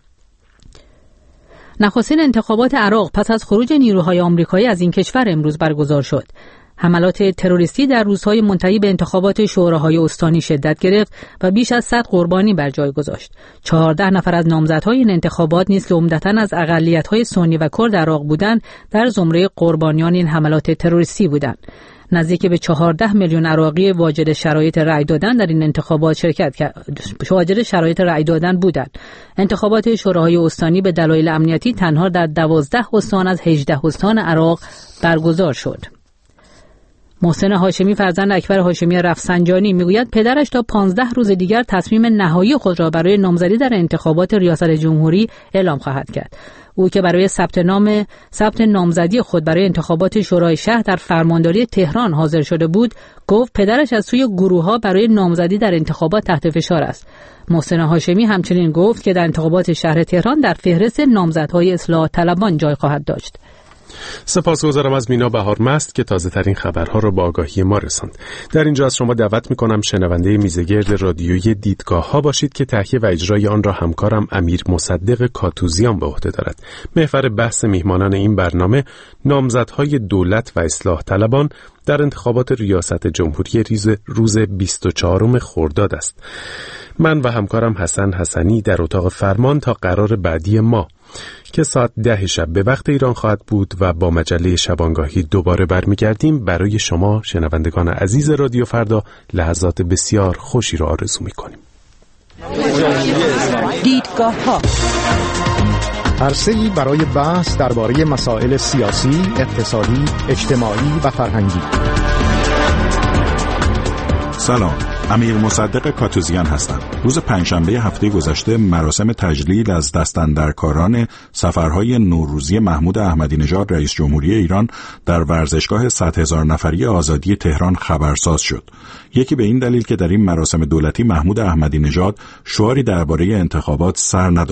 نخستین انتخابات عراق پس از خروج نیروهای آمریکایی از این کشور امروز برگزار شد. حملات تروریستی در روزهای منتهی به انتخابات شوراهای استانی شدت گرفت و بیش از صد قربانی بر جای گذاشت. چهارده نفر از نامزدهای این انتخابات نیز که عمدتاً از اقلیت‌های سنی و کرد عراق بودند، در زمره قربانیان این حملات تروریستی بودند. نزدیک به چهارده میلیون عراقی واجد شرایط رأی دادن در این انتخابات شرکت کرد. واجد شرایط رأی دادن بودند. انتخابات شوراهای استانی به دلایل امنیتی تنها در دوازده استان از هجده استان عراق برگزار شد. محسن هاشمی فرزند اکبر هاشمی رفسنجانی میگوید پدرش تا پانزده روز دیگر تصمیم نهایی خود را برای نامزدی در انتخابات ریاست جمهوری اعلام خواهد کرد. او که برای ثبت نام ثبت نامزدی خود برای انتخابات شورای شهر در فرمانداری تهران حاضر شده بود، گفت پدرش از سوی گروه‌ها برای نامزدی در انتخابات تحت فشار است. محسن هاشمی همچنین گفت که در انتخابات شهر تهران در فهرست نامزدهای اصلاح طلبان جای خواهد داشت. سپاسگزارم از مینا بهارمست که تازه ترین خبرها را با آگاهی ما رساند. در اینجا از شما دعوت میکنم شنونده میزگرد رادیویی دیدگاه ها باشید که تهیه و اجرای آن را همکارم امیر مصدق کاتوزیان به عهده دارد. محور بحث میهمانان این برنامه نامزدهای دولت و اصلاح طلبان در انتخابات ریاست جمهوری ریز روز بیست و چهارم خرداد است. من و همکارم حسن حسنی در اتاق فرمان تا قرار بعدی ما که ساعت ده شب به وقت ایران خواهد بود و با مجله شبانگاهی دوباره برمیگردیم. برای شما شنوندگان عزیز رادیو فردا لحظات بسیار خوشی را آرزو می‌کنیم. دیدگاه ها عرصه‌ای برای بحث درباره مسائل سیاسی، اقتصادی، اجتماعی و فرهنگی. سلام، امیر مصدق کاتوزیان هستم. روز پنجشنبه هفته گذشته مراسم تجلیل از دستاندرکاران سفرهای نوروزی محمود احمدی نژاد رئیس جمهوری ایران در ورزشگاه صد هزار نفری آزادی تهران خبرساز شد. یکی به این دلیل که در این مراسم دولتی محمود احمدی نژاد شعاری درباره انتخابات سر نداد.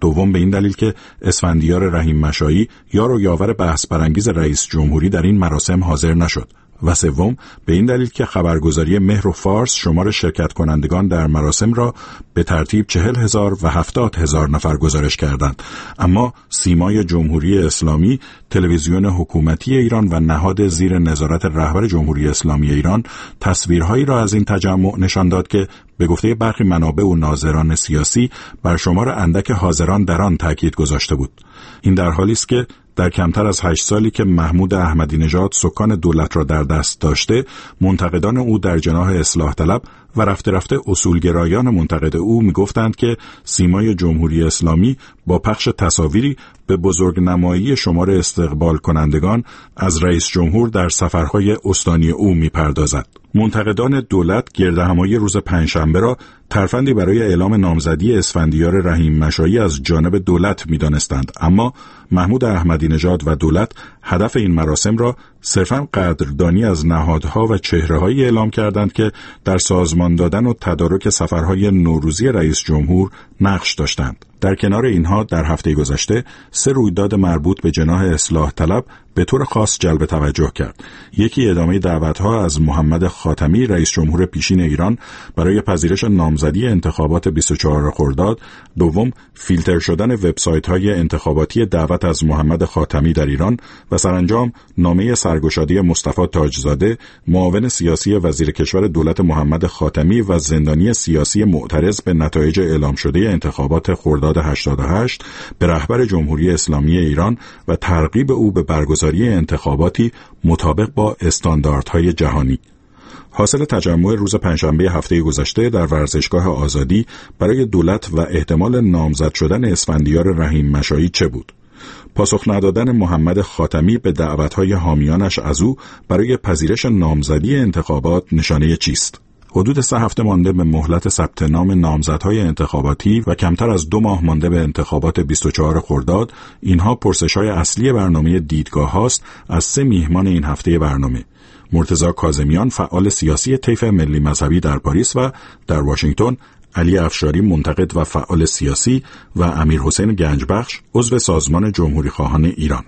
دوم به این دلیل که اسفندیار رحیم مشایی یار و یاور بحث برانگیز رئیس جمهوری در این مراسم حاضر نشد و سوم به این دلیل که خبرگزاری مهر و فارس شمار شرکت کنندگان در مراسم را به ترتیب چهل هزار و هفتاد هزار نفر گزارش کردند، اما سیمای جمهوری اسلامی، تلویزیون حکومتی ایران و نهاد زیر نظارت رهبر جمهوری اسلامی ایران تصویرهایی را از این تجمع نشان داد که به گفته برخی منابع و ناظران سیاسی بر شمار اندک حاضران در آن تاکید گذاشته بود. این در حالی است که در کمتر از هشت سالی که محمود احمدی نژاد سکان دولت را در دست داشته، منتقدان او در جناح اصلاح طلب و رفته رفته اصولگرایان منتقد او می‌گفتند که سیمای جمهوری اسلامی با پخش تصاویری به بزرگنمایی شمار استقبال کنندگان از رئیس جمهور در سفرهای استانی او می‌پردازد. منتقدان دولت گردهمایی روز پنجشنبه را ترفندی برای اعلام نامزدی اسفندیار رحیم مشایی از جانب دولت می‌دانستند، اما محمود احمدی نژاد و دولت هدف این مراسم را صرفاً قدردانی از نهادها و چهره‌هایی اعلام کردند که در سازمان دادن و تدارک سفرهای نوروزی رئیس جمهور نقش داشتند. در کنار اینها در هفته گذشته سه رویداد مربوط به جناح اصلاح طلب به طور خاص جلب توجه کرد. یکی ادامه دعوت‌ها از محمد خاتمی رئیس جمهور پیشین ایران برای پذیرش نامزدی انتخابات بیست و چهارم خرداد، دوم فیلتر شدن وبسایت‌های انتخاباتی دعوت از محمد خاتمی در ایران و سرانجام نامه سرگشادی مصطفی تاجزاده معاون سیاسی وزیر کشور دولت محمد خاتمی و زندانی سیاسی معترض به نتایج اعلام شده انتخابات خرداد هشتاد و هشت به رهبر جمهوری اسلامی ایران و ترغیب او به برگزاری انتخاباتی مطابق با استانداردهای جهانی. حاصل تجمع روز پنجشنبه هفته گذشته در ورزشگاه آزادی برای دولت و احتمال نامزد شدن اسفندیار رحیم مشایی چه بود؟ پاسخ ندادن محمد خاتمی به دعوت‌های حامیانش از او برای پذیرش نامزدی انتخابات نشانه چیست؟ حدود سه هفته مانده به مهلت ثبت نام نامزدهای انتخاباتی و کمتر از دو ماه مانده به انتخابات بیست و چهارم خرداد، اینها پرسش‌های اصلی برنامه دیدگاه هاست از سه میهمان این هفته برنامه: مرتضی کاظمیان، فعال سیاسی طیف ملی مذهبی در پاریس و در واشنگتن، علی افشاری، منتقد و فعال سیاسی و امیر حسین گنجبخش، عضو سازمان جمهوری خواهان ایران.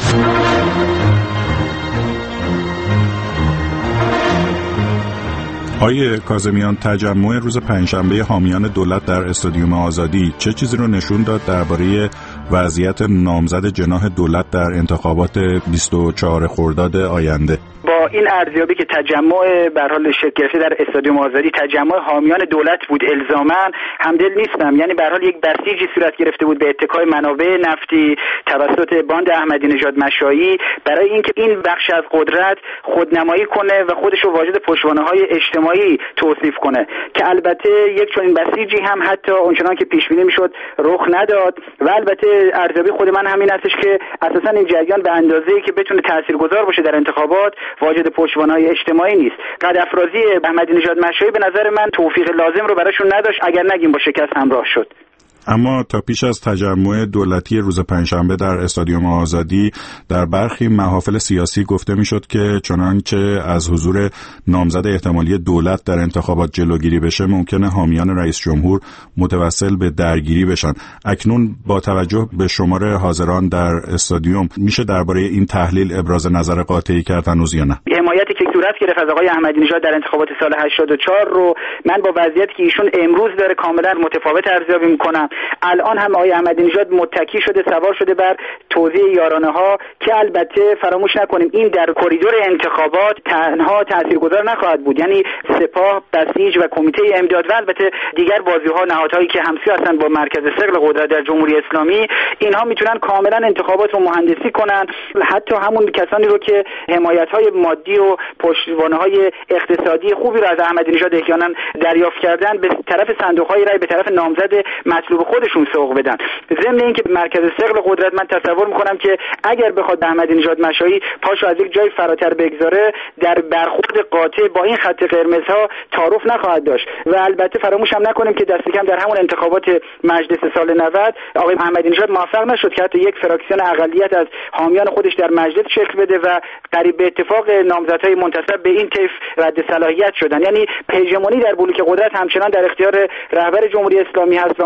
آقای کاظمیان، تجمع روز پنجشنبه حامیان دولت در استادیوم آزادی چه چیزی رو نشون داد درباره وضعیت نامزد جناح دولت در انتخابات بیست و چهارم خرداد آینده؟ با این ارزیابی که تجمع به حال شکل گرفته در استادیوم آزادی تجمع حامیان دولت بود، الزاما همدل نیستم. یعنی به حال یک بسیجی صورت گرفته بود به اتکای منابع نفتی توسط باند احمدی نژاد مشایی برای اینکه این بخش از قدرت خودنمایی کنه و خودش رو واجد پشتوانه‌های اجتماعی توصیف کنه که البته یک چنین بسیجی هم حتی اونچنان که پیش بینی میشد رخ نداد و البته ارزیابی خود من همین هستش که اساسا این جریان به اندازه‌ای که بتونه تاثیرگذار باشه در انتخابات واجد پشتوانه‌های اجتماعی نیست. قدافرازی احمدی نژاد مشایی به نظر من توفیق لازم رو براشون نداشت، اگر نگیم با شکست همراه شد. اما تا پیش از تجمع دولتی روز پنجشنبه در استادیوم آزادی در برخی محافل سیاسی گفته میشد که چنانچه از حضور نامزد احتمالی دولت در انتخابات جلوگیری بشه ممکنه حامیان رئیس جمهور متوسل به درگیری بشن. اکنون با توجه به شمار حاضران در استادیوم میشه درباره این تحلیل ابراز نظر قاطعی کرد هنوز یا نه؟ حمایتی که صورت گرفت از آقای احمدی نژاد در انتخابات سال هشتاد و چهار رو من با وضعیتی که ایشون امروز داره کاملا متفاوت ارزیابی میکنم. الان هم آقای احمدی نژاد متکی شده، سوار شده بر توزیع یارانه ها که البته فراموش نکنیم این در کریدور انتخابات تنها تاثیرگذار نخواهد بود. یعنی سپاه، بسیج و کمیته امداد و البته دیگر بازی‌ها، نهادهایی که همسو هستند با مرکز ثقل قدرت در جمهوری اسلامی، اینها میتونن کاملا انتخابات رو مهندسی کنن. حتی همون کسانی رو که حمایت‌های مادی و پشتوانه‌های اقتصادی خوبی رو از احمدی نژاد احیانا دریافت کردن به طرف صندوق‌های رای به طرف نامزد مطلوب خودشون سوق بدن. ضمن اینکه مرکز ثقل قدرت من تصور می‌کنم که اگر بخواد به احمدی نژاد مشایی پاشو از یک جای فراتر بگذاره در برخورد قاطع با این خط قرمزها تعارف نخواهد داشت. و البته فراموش هم نکنیم که دست کم در همون انتخابات مجلس سال نود آقای احمدی نژاد موفق نشد که حتی یک فراکسیون اقلیت از حامیان خودش در مجلس شکل بده و قریب به اتفاق نامزدهای منتسب به این طیف رد صلاحیت شدن. یعنی هژمونی در بلوک قدرت همچنان در اختیار رهبر جمهوری اسلامی هست و اون جریان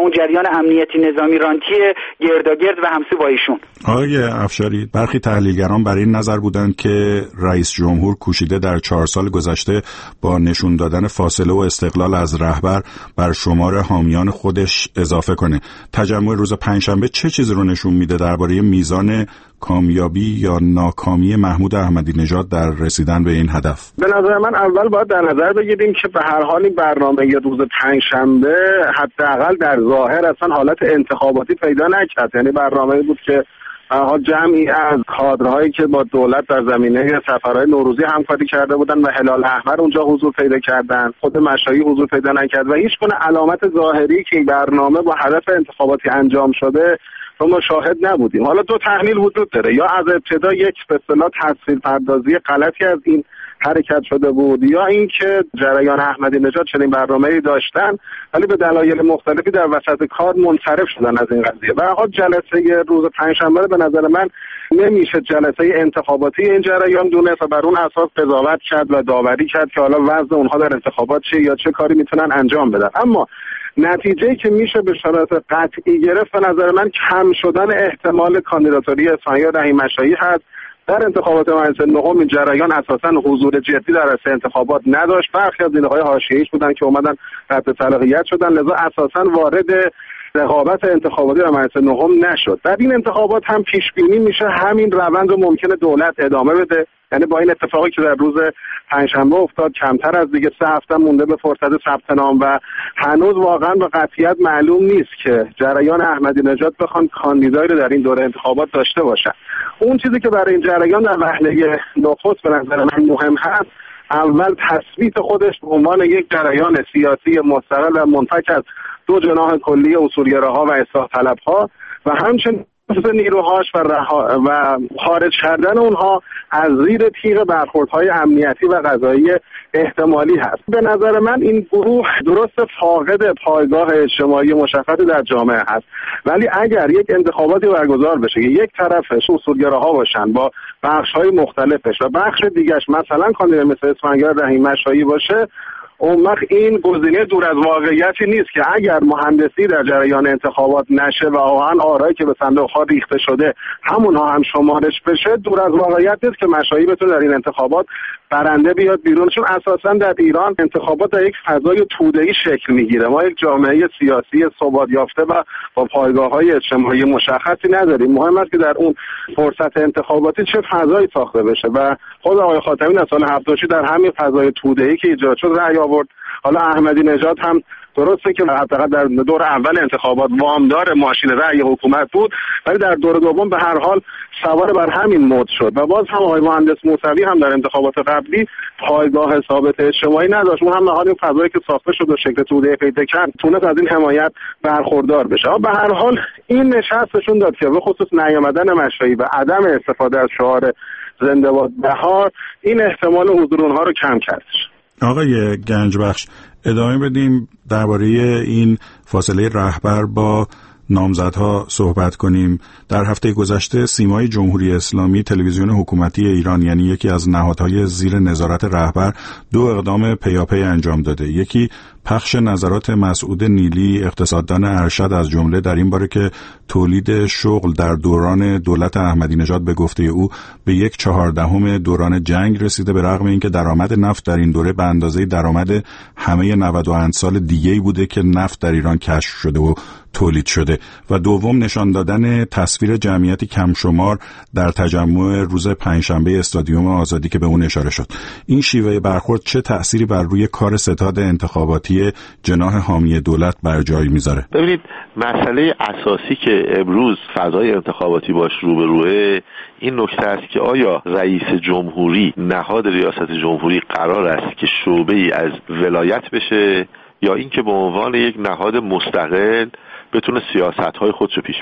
امنیتی نظامی رانتی گرداگرد و همسو با ایشون. آقای افشاری، برخی تحلیلگران برای این نظر بودند که رئیس جمهور کوشیده در چهار سال گذشته با نشون دادن فاصله و استقلال از رهبر بر شمار حامیان خودش اضافه کنه. تجمع روز پنجشنبه چه چیزی رو نشون میده درباره میزان کامیابی یا ناکامی محمود احمدی نژاد در رسیدن به این هدف؟ به نظر من اول باید در نظر بگیریم که به هر حال این برنامه روز پنجشنبه حداقل در ظاهر اصلا حالت انتخاباتی پیدا نکرد. یعنی برنامه بود که ها جمعی از کادرهایی که با دولت در زمینه سفرهای نوروزی همکاری کرده بودن و هلال احمر اونجا حضور پیدا کردن، خود مشایی حضور پیدا نکرد و هیچ گونه علامت ظاهری که این برنامه با هدف انتخاباتی انجام شده رو ما شاهد نبودیم. حالا دو تحلیل وجود داره، یا از ابتدا یک به اصطلاح تصویرپردازی غلطی از این حرکت شده بود، یا اینکه جریان احمدی نژاد چنین برنامه‌ای داشتن ولی به دلایل مختلفی در وسط کار منصرف شدن از این قضیه. و حال جلسه روز پنجشنبه به نظر من نمیشه جلسه انتخاباتی این جریان دونست و بر اون اساس قضاوت کرد و داوری کرد که حالا وضع اونها در انتخابات چیه یا چه کاری میتونن انجام بدن. اما نتیجه‌ای که میشه به شرایط قطعی گرفت به نظر من کم شدن احتمال کاندیداتوری اسفندیار رحیم مشایی هست. در انتخابات مجلس نهم این جریان اساساً حضور جدی در رأس انتخابات نداشت. برخی از نیروهای حاشیه‌ایش بودن که اومدن رد صلاحیت شدن، لذا اساساً وارد رقابت انتخاباتی در مجلس نهم نشد. در این انتخابات هم پیش بینی میشه همین روند رو ممکنه دولت ادامه بده. یعنی با این اتفاقی که در روز پنجشنبه افتاد کمتر از دیگه سه هفته مونده به فرصت ثبت نام و هنوز واقعا به قطعیت معلوم نیست که جریان احمدی نژاد بخوان کاندیدایی رو در این دوره انتخابات داشته باشن. اون چیزی که برای این جریان در وهله نخست به نظر من مهم هست، اول تثبیت خودش به عنوان یک جریان سیاسی مستقل و منفک از دو جناح کلی اصولگراها و اصلاح طلبها و همچنین نیروهاش و, رها... و خارج کردن اونها از زیر تیغ برخوردهای امنیتی و قضایی احتمالی هست. به نظر من این گروه درست فاقد پایگاه اجتماعی مشخصی در جامعه هست، ولی اگر یک انتخاباتی برگزار بشه که یک طرفش اصولگراها باشن با بخش‌های مختلفش و بخش دیگرش مثلا کاندید مثل اسفندیار رحیم مشایی باشه، اون وقت این گزینه دور از واقعیتی نیست که اگر مهندسی در جریان انتخابات نشه و آهن آرایی که به صندوق ها ریخته شده همونها هم شمارش بشه، دور از واقعیت نیست که مشایی بتونه در این انتخابات برنده بیاد بیرون. چون اساسا در ایران انتخابات در یک فضای توده‌ای شکل میگیره. ما یک جامعه سیاسی ثبات یافته و با پایگاه‌های اجتماعی مشخصی نداریم. مهم است که در اون فرصت انتخاباتی چه فضایی ساخته بشه و خود آقای خاتمی در سال هفتاد و شش در همین فضای توده‌ای که ایجاد شد رأی آورد. حالا احمدی نژاد هم درسته که حداقل در دور اول انتخابات وامدار ماشین رأی حکومت بود، ولی در دور دوم به هر حال سوار بر همین مد شد و باز هم آقای مهندس موسوی هم در انتخابات قبلی پایگاه ثابت اجتماعی نداشت. اون هم نهاد این فضایی که ساخته شد و شکل توده پیدا کرد تونست از این حمایت برخوردار بشه. به هر حال این نشستشون داد که به خصوص نیامدن مشایی و عدم استفاده از شعار زنده باد بهار این احتمال حضور اونها رو کم کردش. آقای گنجبخش، ادامه بدیم درباره این فاصله رهبر با نامزدها صحبت کنیم. در هفته گذشته سیمای جمهوری اسلامی تلویزیون حکومتی ایران، یعنی یکی از نهادهای زیر نظارت رهبر، دو اقدام پیاپی انجام داده. یکی پخش نظرات مسعود نیلی اقتصاددان ارشد از جمله در این باره که تولید شغل در دوران دولت احمدی نژاد به گفته او به یک چهاردهم دوران جنگ رسیده، به رغم اینکه درآمد نفت در این دوره به اندازه درآمد همه نود و اند سال دیگه‌ای بوده که نفت در ایران کشف شده و تولید شده. و دوم نشان دادن تصویر جمعیتی کم شمار در تجمع روز پنجشنبه استادیوم آزادی که به اون اشاره شد. این شیوه برخورد چه تأثیری بر روی کار ستاد انتخاباتی جناح حامی دولت بر جای میذاره؟ ببینید، مسئله اساسی که امروز فضای انتخاباتی باش روبروه این نکته است که آیا رئیس جمهوری، نهاد ریاست جمهوری، قرار است که شعبه‌ای از ولایت بشه یا اینکه به عنوان یک نهاد مستقل بتونه سیاست‌های خودش رو پیش ببره.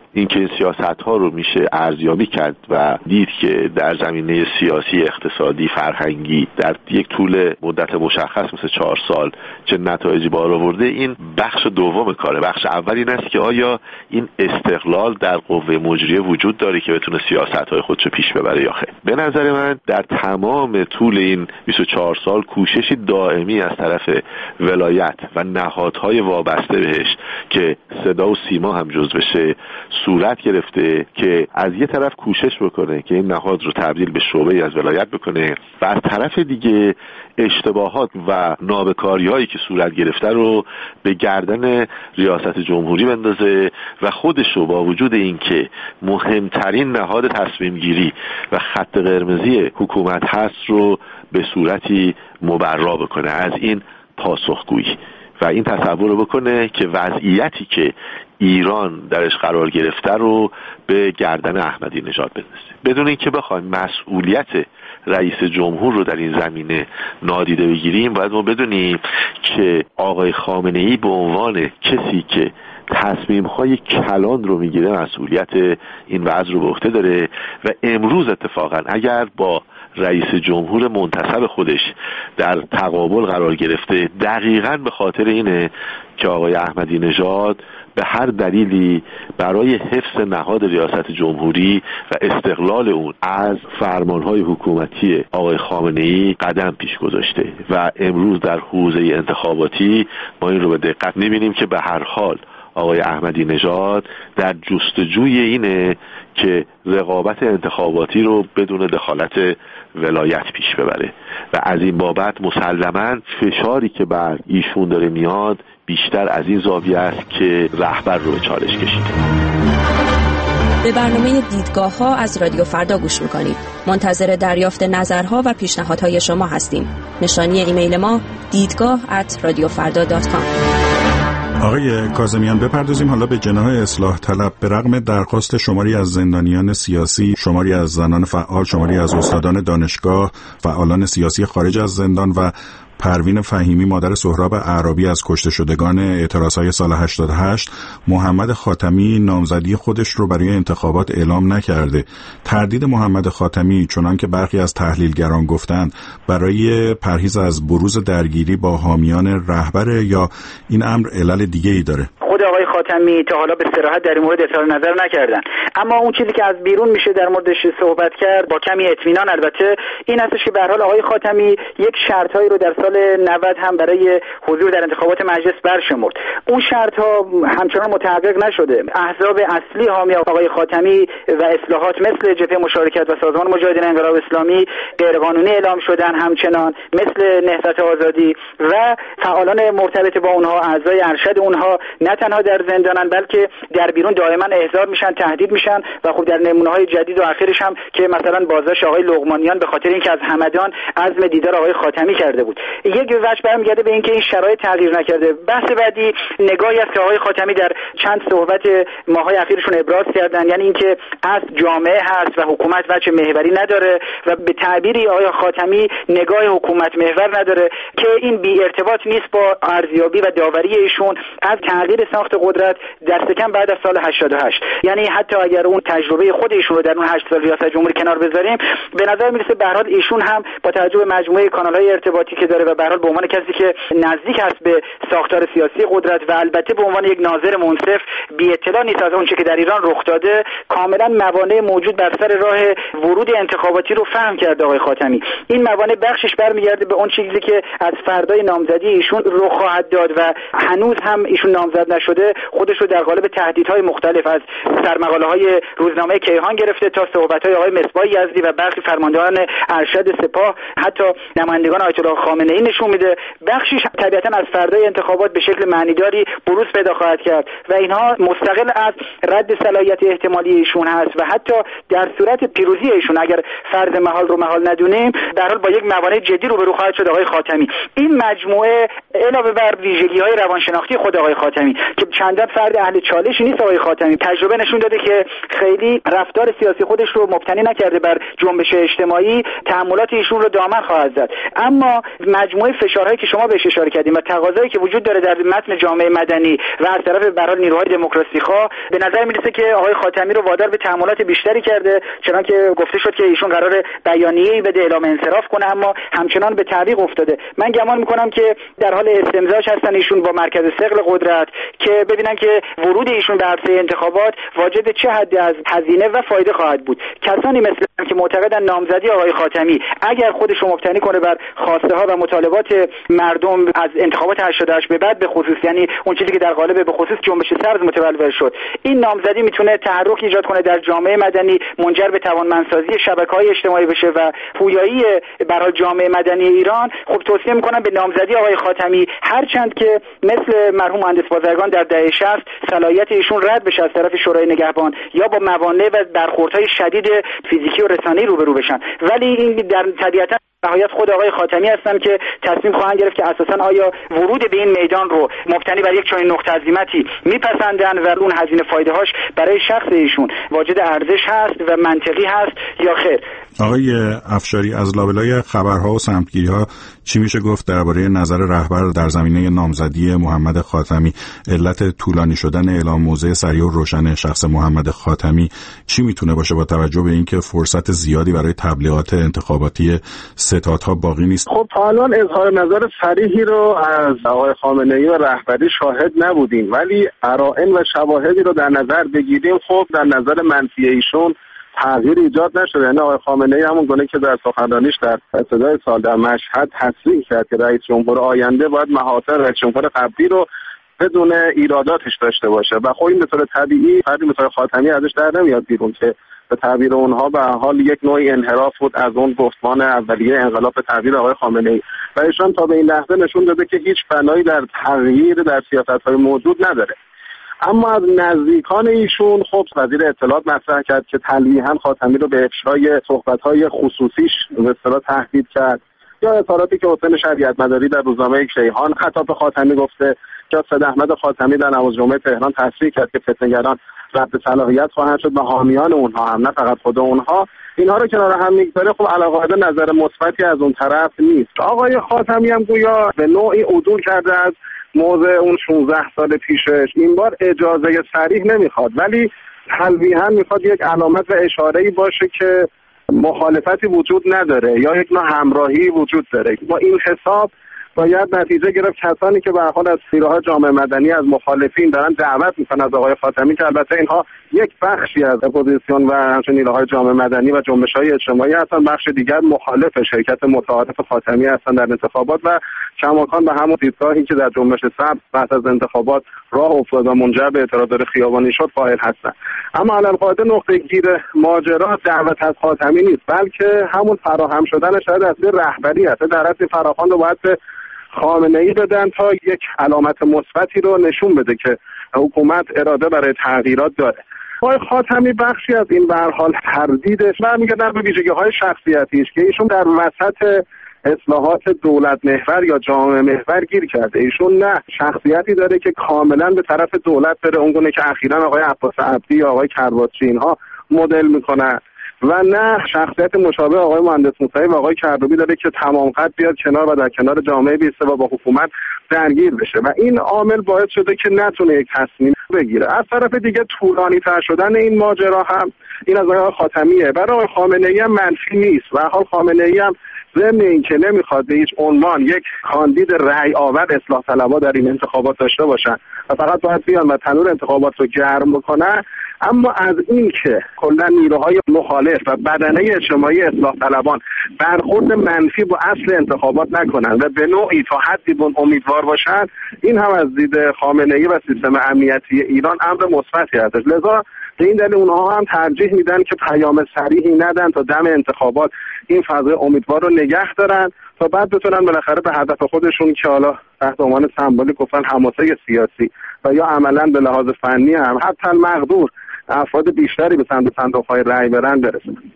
اینکه این سیاست ها رو میشه ارزیابی کرد و دید که در زمینه سیاسی، اقتصادی، فرهنگی در یک طول مدت مشخص مثل چهار سال چه نتایجی بار آورده، این بخش دوم کاره. بخش اول این است که آیا این استقلال در قوه مجریه وجود داره که بتونه سیاست های خودشو پیش ببره یا خیر. به نظر من در تمام طول این بیست و چهار سال کوششی دائمی از طرف ولایت و نهادهای وابسته بهش که صدا و سیما هم جز بشه صورت گرفته که از یه طرف کوشش بکنه که این نهاد رو تبدیل به شعبه از ولایت بکنه و از طرف دیگه اشتباهات و نابکاری‌هایی که صورت گرفته رو به گردن ریاست جمهوری بندازه و خودش رو با وجود اینکه مهمترین نهاد تصمیم گیری و خط قرمزی حکومت هست رو به صورتی مبرا بکنه از این پاسخگویی و این تصور رو بکنه که وضعیتی که ایران درش قرار گرفته رو به گردن احمدی نژاد بندازه، بدون اینکه بخوایم مسئولیت رئیس جمهور رو در این زمینه نادیده بگیریم. باید ما بدونیم که آقای خامنه‌ای به عنوان کسی که تصمیم‌های کلان رو میگیره مسئولیت این وضع رو به عهده داره و امروز اتفاقا اگر با رئیس جمهور منتصب خودش در تقابل قرار گرفته دقیقاً به خاطر اینه که آقای احمدی نژاد به هر دلیلی برای حفظ نهاد ریاست جمهوری و استقلال اون از فرمانهای حکومتی آقای خامنه‌ای قدم پیش گذاشته و امروز در حوزه انتخاباتی ما این رو به دقت می‌بینیم که به هر حال آقای احمدی نژاد در جستجوی اینه که رقابت انتخاباتی رو بدون دخالت ولایت پیش ببره و از این بابت مسلماً فشاری که بر ایشون داره میاد بیشتر از این زاویه است که رهبر رو به چالش کشیده. به برنامه دیدگاه ها از رادیو فردا گوش میکنید. منتظر دریافت نظرها و پیشنهادهای شما هستیم. نشانی ایمیل ما دیدگاه ات رادیو فردا دات کام. آقای کاظمیان بپردازیم حالا به جناح اصلاح طلب. به رغم درخواست شماری از زندانیان سیاسی، شماری از زنان فعال، شماری از استادان دانشگاه، فعالان سیاسی خارج از زندان و پروین فهیمی مادر سهراب اعرابی از کشته شدگان اعتراضهای سال هشتاد و هشت، محمد خاتمی نامزدی خودش رو برای انتخابات اعلام نکرده. تردید محمد خاتمی چنان که برخی از تحلیلگران گفتند برای پرهیز از بروز درگیری با حامیان رهبر یا این امر علل دیگه ای داره؟ خود آقای خاتمی تا حالا به صراحت در این مورد اظهار نظر نکردن، اما اون چیزی که از بیرون میشه در موردش صحبت کرد با کمی اطمینان البته این هستش که به هر حال آقای خاتمی یک شرطایی رو در سال نود هم برای حضور در انتخابات مجلس برشمرد. اون شرط‌ها همچنان متحقق نشده. احزاب اصلی حامی آقای خاتمی و اصلاحات مثل جبهه مشارکت و سازمان مجاهدین انقلاب اسلامی غیرقانونی اعلام شدن، همچنان مثل نهضت آزادی و فعالان مرتبط با اونها، اعضای ارشد اونها نه تنها در زندانن بلکه در بیرون دائما احضار میشن، تهدید میشن و خب در نمونه‌های جدید و اخیرش هم که مثلا بازداشت آقای لقمانیان به خاطر اینکه از همدان عزم دیدار آقای خاتمی کرده بود. یک وجه برمیگرده به اینکه این شرایط تغییر نکرده. بحث بعدی نگاهی است که آقای خاتمی در چند صحبت ماهای اخیرشون ابراز کردن، یعنی اینکه از جامعه هست و حکومت وجه محوری نداره و به تعبیری آقای خاتمی نگاه حکومت محور نداره که این بی ارتباط نیست با ارزیابی و داوری ایشون از تغییر ساخت قدرت دست کم بعد از سال هشتاد و هشت. یعنی حتی اگر اون تجربه خود ایشون رو در اون هشت سال ریاست جمهوری کنار بذاریم، به نظر میرسه به هر حال ایشون هم با توجه به مجموعه کانال‌های ارتباطی که داره و به هر حال به عنوان کسی که نزدیک هست به ساختار سیاسی قدرت و البته به عنوان یک ناظر منصف بی اطلاع نیست از اون چه که در ایران رخ داده، کاملا موانع موجود بر سر راه ورود انتخاباتی رو فهم کرده آقای خاتمی. این موانع بخشش برمیگرده به اون چیزی که از فردای نامزدی ایشون رخ خواهد داد و هنوز هم ایشون نامزد نشده خودش رو در قالب تهدیدهای مختلف از سرمقاله‌های روزنامه کیهان گرفته تا صحبت‌های آقای مصباح یزدی و برخی فرماندهان ارشد سپاه، حتی نمایندگان آیت الله خامنه‌ای نشون میده. بخشش طبیعتاً از فردای انتخابات به شکل معنیداری بروز پیدا خواهد کرد و اینها مستقل از رد صلاحیت احتمالی ایشون هست و حتی در صورت پیروزی ایشون اگر فرض محال رو محال ندونیم در حال با یک موانع جدی روبرو خواهد شد آقای خاتمی. این مجموعه علاوه بر ویژگی‌های روانشناختی خود آقای خاتمی که چندان فرد اهل چالشی نیست، آقای خاتمی تجربه نشون داده که خیلی رفتار سیاسی خودش رو مبتنی نکرده بر جنبش اجتماعی، تأملات ایشون رو دامن خواهد زد. اما مجموعه فشارهایی که شما بهش اشاره کردیم و تقاضایی که وجود داره در متن جامعه مدنی و از طرف برای نیروهای دموکراسی خواه، به نظر میرسه که آقای خاتمی رو وادار به تحملات بیشتری کرده، چنانکه گفته شد که ایشون قرار بیانیه‌ای بده اعلام انصراف کنه، اما همچنان به تعویق افتاده. من گمان میکنم که در حال استمزاج هستن ایشون با مرکز ثقل قدرت که ببینن که ورود ایشون به عرصه انتخابات واجد چه حدی از هزینه و فایده خواهد بود. کسانی مثل من که معتقدن نامزدی آقای خاتمی اگر خودش رو مبتنی کنه بر خواسته ها و مطالبات مردم از انتخابات هشتاد و هشت به بعد، به خصوص یعنی اون چیزی که در قالب به خصوص جنبش سبز متولد شد، این نامزدی میتونه تحرک ایجاد کنه در جامعه مدنی، منجر به توانمندسازی شبکه‌های اجتماعی بشه و پویایی برای جامعه مدنی ایران. خب توصیه میکنم به نامزدی آقای خاتمی، هرچند که مثل مرحوم مهندس بازرگان در دهه شصت صلاحیت ایشون رد بشه از طرف شورای نگهبان یا با موانع و برخوردهای شدید فیزیکی و رسانه‌ای روبرو بشن، ولی این در طبیعتا نهایت خود آقای خاتمی هستن که تصمیم خواهند گرفت که اساساً آیا ورود به این میدان رو مبتنی بر یک چنین نقطه عظیمتی میپسندن و اون هزینه فایده هاش برای شخص ایشون واجد ارزش هست و منطقی هست یا خیر. آقای افشاری، از لابلای خبرها و سمتگیری‌ها چی میشه گفت درباره نظر رهبر در زمینه نامزدی محمد خاتمی؟ علت طولانی شدن اعلام موضع صریح و روشن شخص محمد خاتمی چی میتونه باشه با توجه به اینکه فرصت زیادی برای تبلیغات انتخاباتی ستادها باقی نیست؟ خب تا الان اظهار نظر صریحی رو از آقای خامنه‌ای و رهبری شاهد نبودیم، ولی قرائن و شواهدی رو در نظر بگیریم خب در نظر منفی ایشون تغییر ایجاد نشده. یعنی آقای خامنه‌ای همون گونه که در سخنرانیش در ابتدای سال در مشهد تصریح کرد که رئیس جمهور آینده باید محاسن رئیس جمهور قبلی رو بدون ایراداتش داشته باشه و خب این به طور طبیعی فردی مثل خاتمی ازش در نمیاد بیرون که به تعبیر اونها به حال یک نوعی انحراف بود از اون گفتمان اولیه انقلاب به تعبیر آقای خامنه‌ای و ایشان تا به این لحظه نشون داده که هیچ بنایی در تغییر در سیاست‌های موجود نداره. اما از نزدیکان ایشون خب وزیر اطلاعات مطرح کرد که تلویحاً خاتمی رو به افشای صحبت‌های خصوصیش به اصطلاح تهدید کرد، یا اظهاراتی که حسین شریعت مداری در روزنامه کیهان خطاب به خاتمی گفته که سید احمد خاتمی در نماز جمعه تهران تصریح کرد که فتنه‌گران رد صلاحیت خواهند شد و حامیان اونها هم نه فقط خود اونها. اینها رو کنار هم میگذاره خب علاقه نظر مثبتی از اون طرف نیست. آقای خاتمی هم گویا به نوعی عدول کرده از موضع اون شانزده سال پیشش، این بار اجازه صریح نمیخواد ولی تلویحاً میخواد یک علامت و اشاره‌ای باشه که مخالفتی وجود نداره یا یک نوع همراهی وجود داره. با این حساب باید نتیجه گرفت کسانی که به هر حال از نیروهای جامعه مدنی از مخالفین دارن دعوت میکنن از آقای خاتمی که البته اینها یک بخشی از اپوزیسیون و همچنین نیروهای جامعه مدنی و جنبش‌های اجتماعی هستن، بخش دیگر مخالف شرکت متعارف خاتمی هستن در انتخابات و کماکان به همون دیدگاهی که در جنبش سبز بعد از انتخابات راه افتاد و منجر به اعتراضات خیابانی شد قائل هستن. اما علالقاعده نقطه گیر ماجرا دعوت از خاتمی نیست، بلکه همون فراهم شدن شاید از رهبری است. در اصل فراخوان رو باید به خامنه‌ای بدن تا یک علامت مثبتی رو نشون بده که حکومت اراده برای تغییرات داره. آقای خاتمی بخشی از این به هر حال تردیدش برمیگرده به ویژگی‌های شخصیتیش که ایشون در وسط اصلاحات دولت محور یا جامعه محور گیر کرده. ایشون نه شخصیتی داره که کاملا به طرف دولت بره اونگونه که اخیراً آقای عباس عبدی یا آقای کرباچی اینها مدل میکنن و نه شخصیت مشابه آقای مهندس موسوی و آقای کردوبی داره که تمام قد بیاد کنار و در کنار جامعه بیسته و با حکومت درگیر بشه و این عامل باعث شده که نتونه یک تصمیم بگیره. از طرف دیگه طولانی تر شدن این ماجرا هم این از آقای خاتمیه، برای آقای خامنه‌ای هم منفی نیست و حال خامنه‌ای هم ضمن اینکه نمیخواد به هیچ عنوان یک کاندید رأی آور اصلاح طلبها در این انتخابات داشته باشن و فقط باید بیان و تنور انتخابات رو گرم بکنن، اما از این که کلا نیروهای مخالف و بدنه اجتماعی اصلاح طلبان برخورد منفی با اصل انتخابات نکنن و به نوعی تا حدی بون امیدوار باشن، این هم از دید خامنه‌ای و سیستم امنیتی ایران امر مثبتی هستش. لذا به این دلیل اونها هم ترجیح میدن که پیام صریحی ندن تا دم انتخابات این فضای امیدوار رو نگه دارن تا بعد بتونن بالاخره به هدف خودشون که حالا تحت عنوان سمبولیک گفتن حماسه سیاسی و یا عملاً به لحاظ فنی هم حتی المقدور افراد بیشتری به سمت صندوق‌های رأی برن برسن.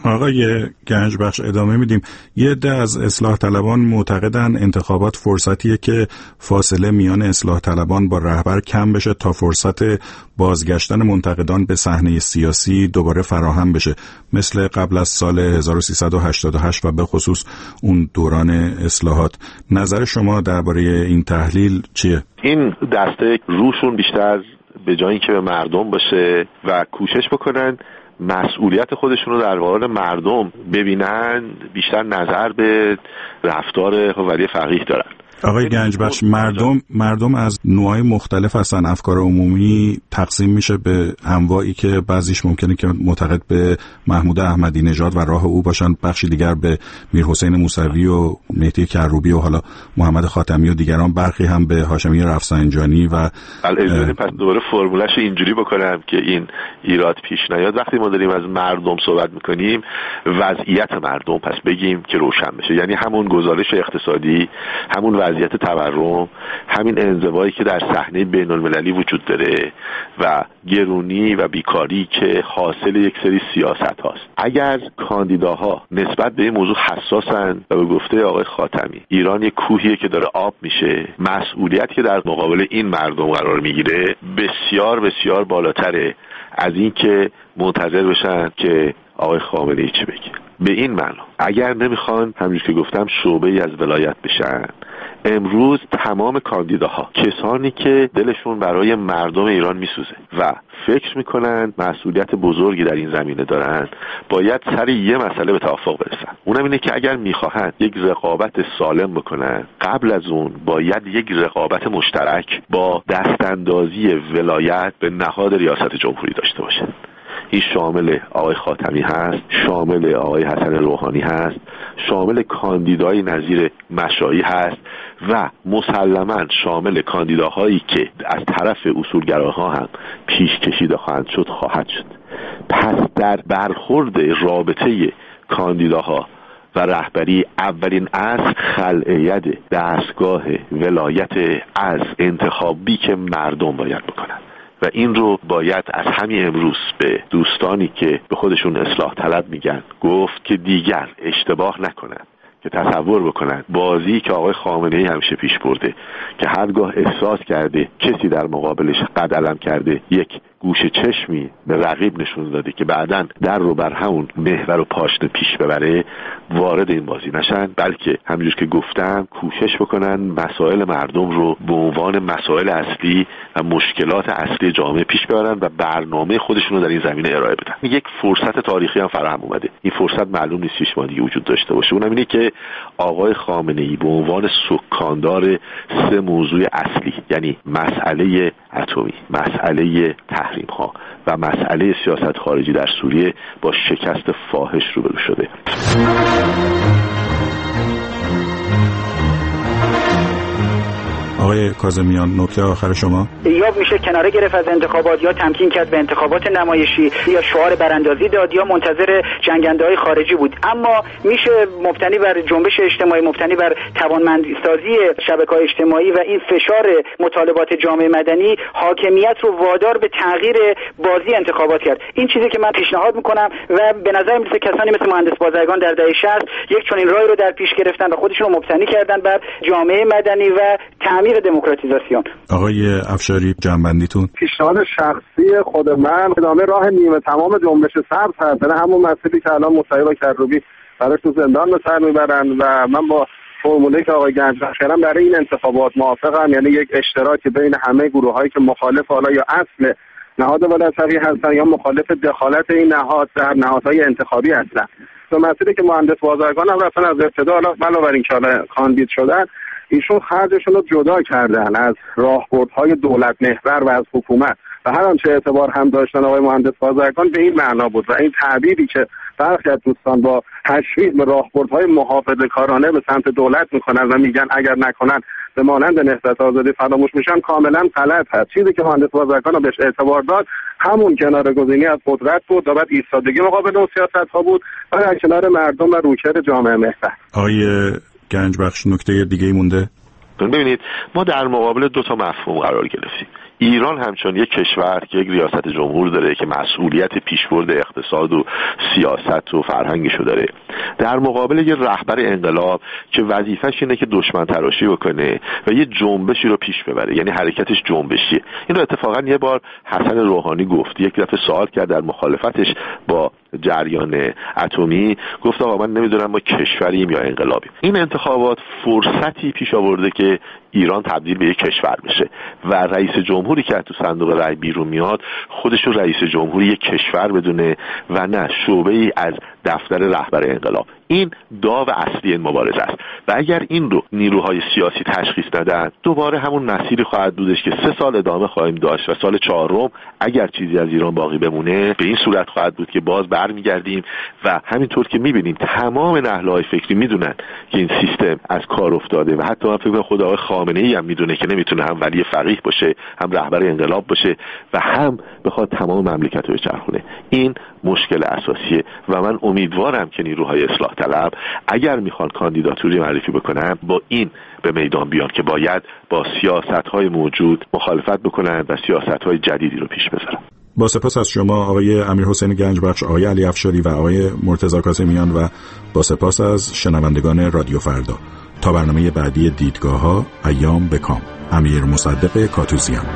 آقای گنجبخش ادامه میدیم. یه عده از اصلاح طلبان معتقدن انتخابات فرصتیه که فاصله میان اصلاح طلبان با رهبر کم بشه تا فرصت بازگشتن منتقدان به صحنه سیاسی دوباره فراهم بشه، مثل قبل از سال هزار و سیصد و هشتاد و هشت و به خصوص اون دوران اصلاحات. نظر شما درباره این تحلیل چیه؟ این دسته روشون بیشتر به جای اینکه به مردم باشه و کوشش بکنن مسئولیت خودشون رو در مقابل مردم ببینن، بیشتر نظر به رفتار ولی فقیه دارن. آقای گنجبخش، مردم مردم از نوعای مختلف هستن. افکار عمومی تقسیم میشه به انواعی که بعضیش ممکنه که معتقد به محمود احمدی نژاد و راه او باشن، بخشی دیگر به میرحسین موسوی و مهدی کروبی و حالا محمد خاتمی و دیگران، برخی هم به هاشمی رفسنجانی و اجازه پس دوباره فرمولش اینجوری بکنم که این ایراد پیش نیاد. وقتی ما داریم از مردم صحبت میکنیم، وضعیت مردم پس بگیم که روشن بشه، یعنی همون گزارش اقتصادی، همون وضعیت تورم، همین انزوایی که در صحنه بین المللی وجود داره و گرونی و بیکاری که حاصل یک سری سیاست هاست. اگر کاندیداها نسبت به این موضوع حساسن و به گفته آقای خاتمی ایران یک کوهیه که داره آب میشه، مسئولیت که در مقابل این مردم قرار میگیره بسیار بسیار بالاتره از این که منتظر بشن که آقای خامنه‌ای چی بگه. به این معنا اگر نمیخوان همونجوری که گفتم شعبه‌ای از ولایت بشن، امروز تمام کاندیداها کسانی که دلشون برای مردم ایران میسوزه و فکر میکنن مسئولیت بزرگی در این زمینه دارن، باید سر یه مسئله به توافق برسن. اونم اینه که اگر میخواهند یک رقابت سالم بکنن، قبل از اون باید یک رقابت مشترک با دستاندازی ولایت به نهاد ریاست جمهوری داشته باشن. این شامل آقای خاتمی هست، شامل آقای حسن روحانی هست، شامل کاندیدای نظیر مشایی هست و مسلماً شامل کاندیداهایی که از طرف اصولگراها هم پیش کشیده خواهند شد خواهد شد. پس در برخورد رابطه کاندیداها و رهبری اولین اصل خلع ید دستگاه ولایت از انتخابی که مردم باید بکنن و این رو باید از همین امروز به دوستانی که به خودشون اصلاح طلب میگن گفت که دیگر اشتباه نکنن، که تصور بکنن بازی که آقای خامنه‌ای همیشه پیش برده که هرگاه احساس کرده کسی در مقابلش قد علم کرده، یک گوشه چشمی به رقیب نشون داده که بعداً در رو بر همون محور و پاشنه پیش ببره، وارد این بازی نشن، بلکه همونجور که گفتم کوشش بکنن مسائل مردم رو به عنوان مسائل اصلی و مشکلات اصلی جامعه پیش ببرن و برنامه خودشون رو در این زمینه ارائه بدن. یک فرصت تاریخی هم فراهم اومده. این فرصت معلوم نیست شش ماه دیگه وجود داشته باشه. اونم اینه که آقای خامنه‌ای به عنوان سکاندار سه موضوع اصلی، یعنی مسئله اتمی، مسئله تحریم ها و مسئله سیاست خارجی در سوریه، با شکست فاحش روبرو شده. آقای کاظمیان، نکته آخر شما؟ یا میشه کناره گرفت از انتخابات، یا تمکین کرد به انتخابات نمایشی، یا شعار براندازی داد، یا منتظر جنگنده‌های خارجی بود. اما میشه مبتنی بر جنبش اجتماعی، مبتنی بر توانمندسازی شبکه‌های اجتماعی و این فشار مطالبات جامعه مدنی حاکمیت رو وادار به تغییر بازی انتخابات کرد. این چیزی که من پیشنهاد میکنم و به نظر میاد کسانی مثل مهندس بازرگان در دهه شصت یک چنین راهی رو در پیش گرفتن و خودشون رو مبتنی کردن بر جامعه مدنی و تعمیر دموکراتیزاسیون. آقای افشاری، جنبندیتون؟ پیشنهاد شخصی خود من ادامه راه نیمه تمام جنبش سبز هست، یعنی همون مسئله که الان موسوی و کروبی براش تو زندان به سر میبرن و من با فرموله که آقای گنجبخش کردن برای این انتخابات موافقم، یعنی یک اشتراک بین همه گروهایی که مخالف حالا یا اصل نهاد ولایت فقیه هستن یا مخالف دخالت این نهاد در نهادهای انتخابی هستن. تو مسئله که مهندس بازرگان هم رفتن از ابتدا، حالا علاوه بر این که کاندید شدن، ایشون خرجشون رو جدا کردن از راهبردهای دولت محور و از حکومت و هر آنچه اعتبار هم داشتن آقای مهندس بازرگان به این معنا بود و این تعبیری که برخی از دوستان با تشویق به راهبردهای محافظه‌کارانه به سمت دولت میکنن و میگن اگر نکنن به مانند نهضت آزادی فراموش میشن، کاملا غلط هست. چیزی که مهندس بازرگان بهش اعتبار داد همون کناره‌گزینی از قدرت بود و بعد ایستادگی مقابل اون سیاست‌ها بود و در کنار مردم و رویکرد جامعه محور. آقای گنجبخش، نکته دیگه ای مونده؟ ببینید، ما در مقابل دو تا مفهوم قرار گرفتیم. ایران همچون یک کشور که یک ریاست جمهور داره که مسئولیت پیشبرد اقتصاد و سیاست و فرهنگشو داره، در مقابل یه رهبر انقلاب که وظیفه‌ش اینه که دشمن تراشی بکنه و یه جنبشی رو پیش ببره، یعنی حرکتش جنبشیه. این رو اتفاقا یه بار حسن روحانی گفت، یک دفعه سوال کرد در مخالفتش با جریان اتمی، گفت آقا من نمیدونم ما کشوریم یا انقلابیم. این انتخابات فرصتی پیش آورده که ایران تبدیل به یک کشور بشه و رئیس جمهوری که تو صندوق رای بیرون میاد خودش رو رئیس جمهوری یک کشور بدونه و نه شعبه‌ای از دفتر رهبر انقلاب. این داو اصلی این مبارزه است و اگر این رو نیروهای سیاسی تشخیص ندن دوباره همون مسیری خواهد بودش که سه سال ادامه خواهیم داشت و سال چهارم اگر چیزی از ایران باقی بمونه به این صورت خواهد بود که باز برمیگردیم و همینطور که میبینیم تمام نهل‌های فکری میدونن که این سیستم از کار افتاده و حتی من فکر کنم خود آقای خامنه‌ای هم میدونه که نمیتونه هم ولی فقیه باشه، هم رهبر انقلاب باشه و هم بخواد تمام مملکت رو بچرخونه. این مشکل اساسیه و من امیدوارم که نیروهای اصلاح طلب اگر میخوان کاندیداتوری معرفی بکنن با این به میدان بیان که باید با سیاست‌های موجود مخالفت بکنن و سیاست‌های جدیدی رو پیش بذارن. با سپاس از شما آقای امیرحسین گنجبخش، آقای علی افشاری و آقای مرتضی کاظمیان و با سپاس از شنوندگان رادیو فردا. تا برنامه بعدی دیدگاه‌ها، ایام بکام. امیر مصدق کاتوزیان.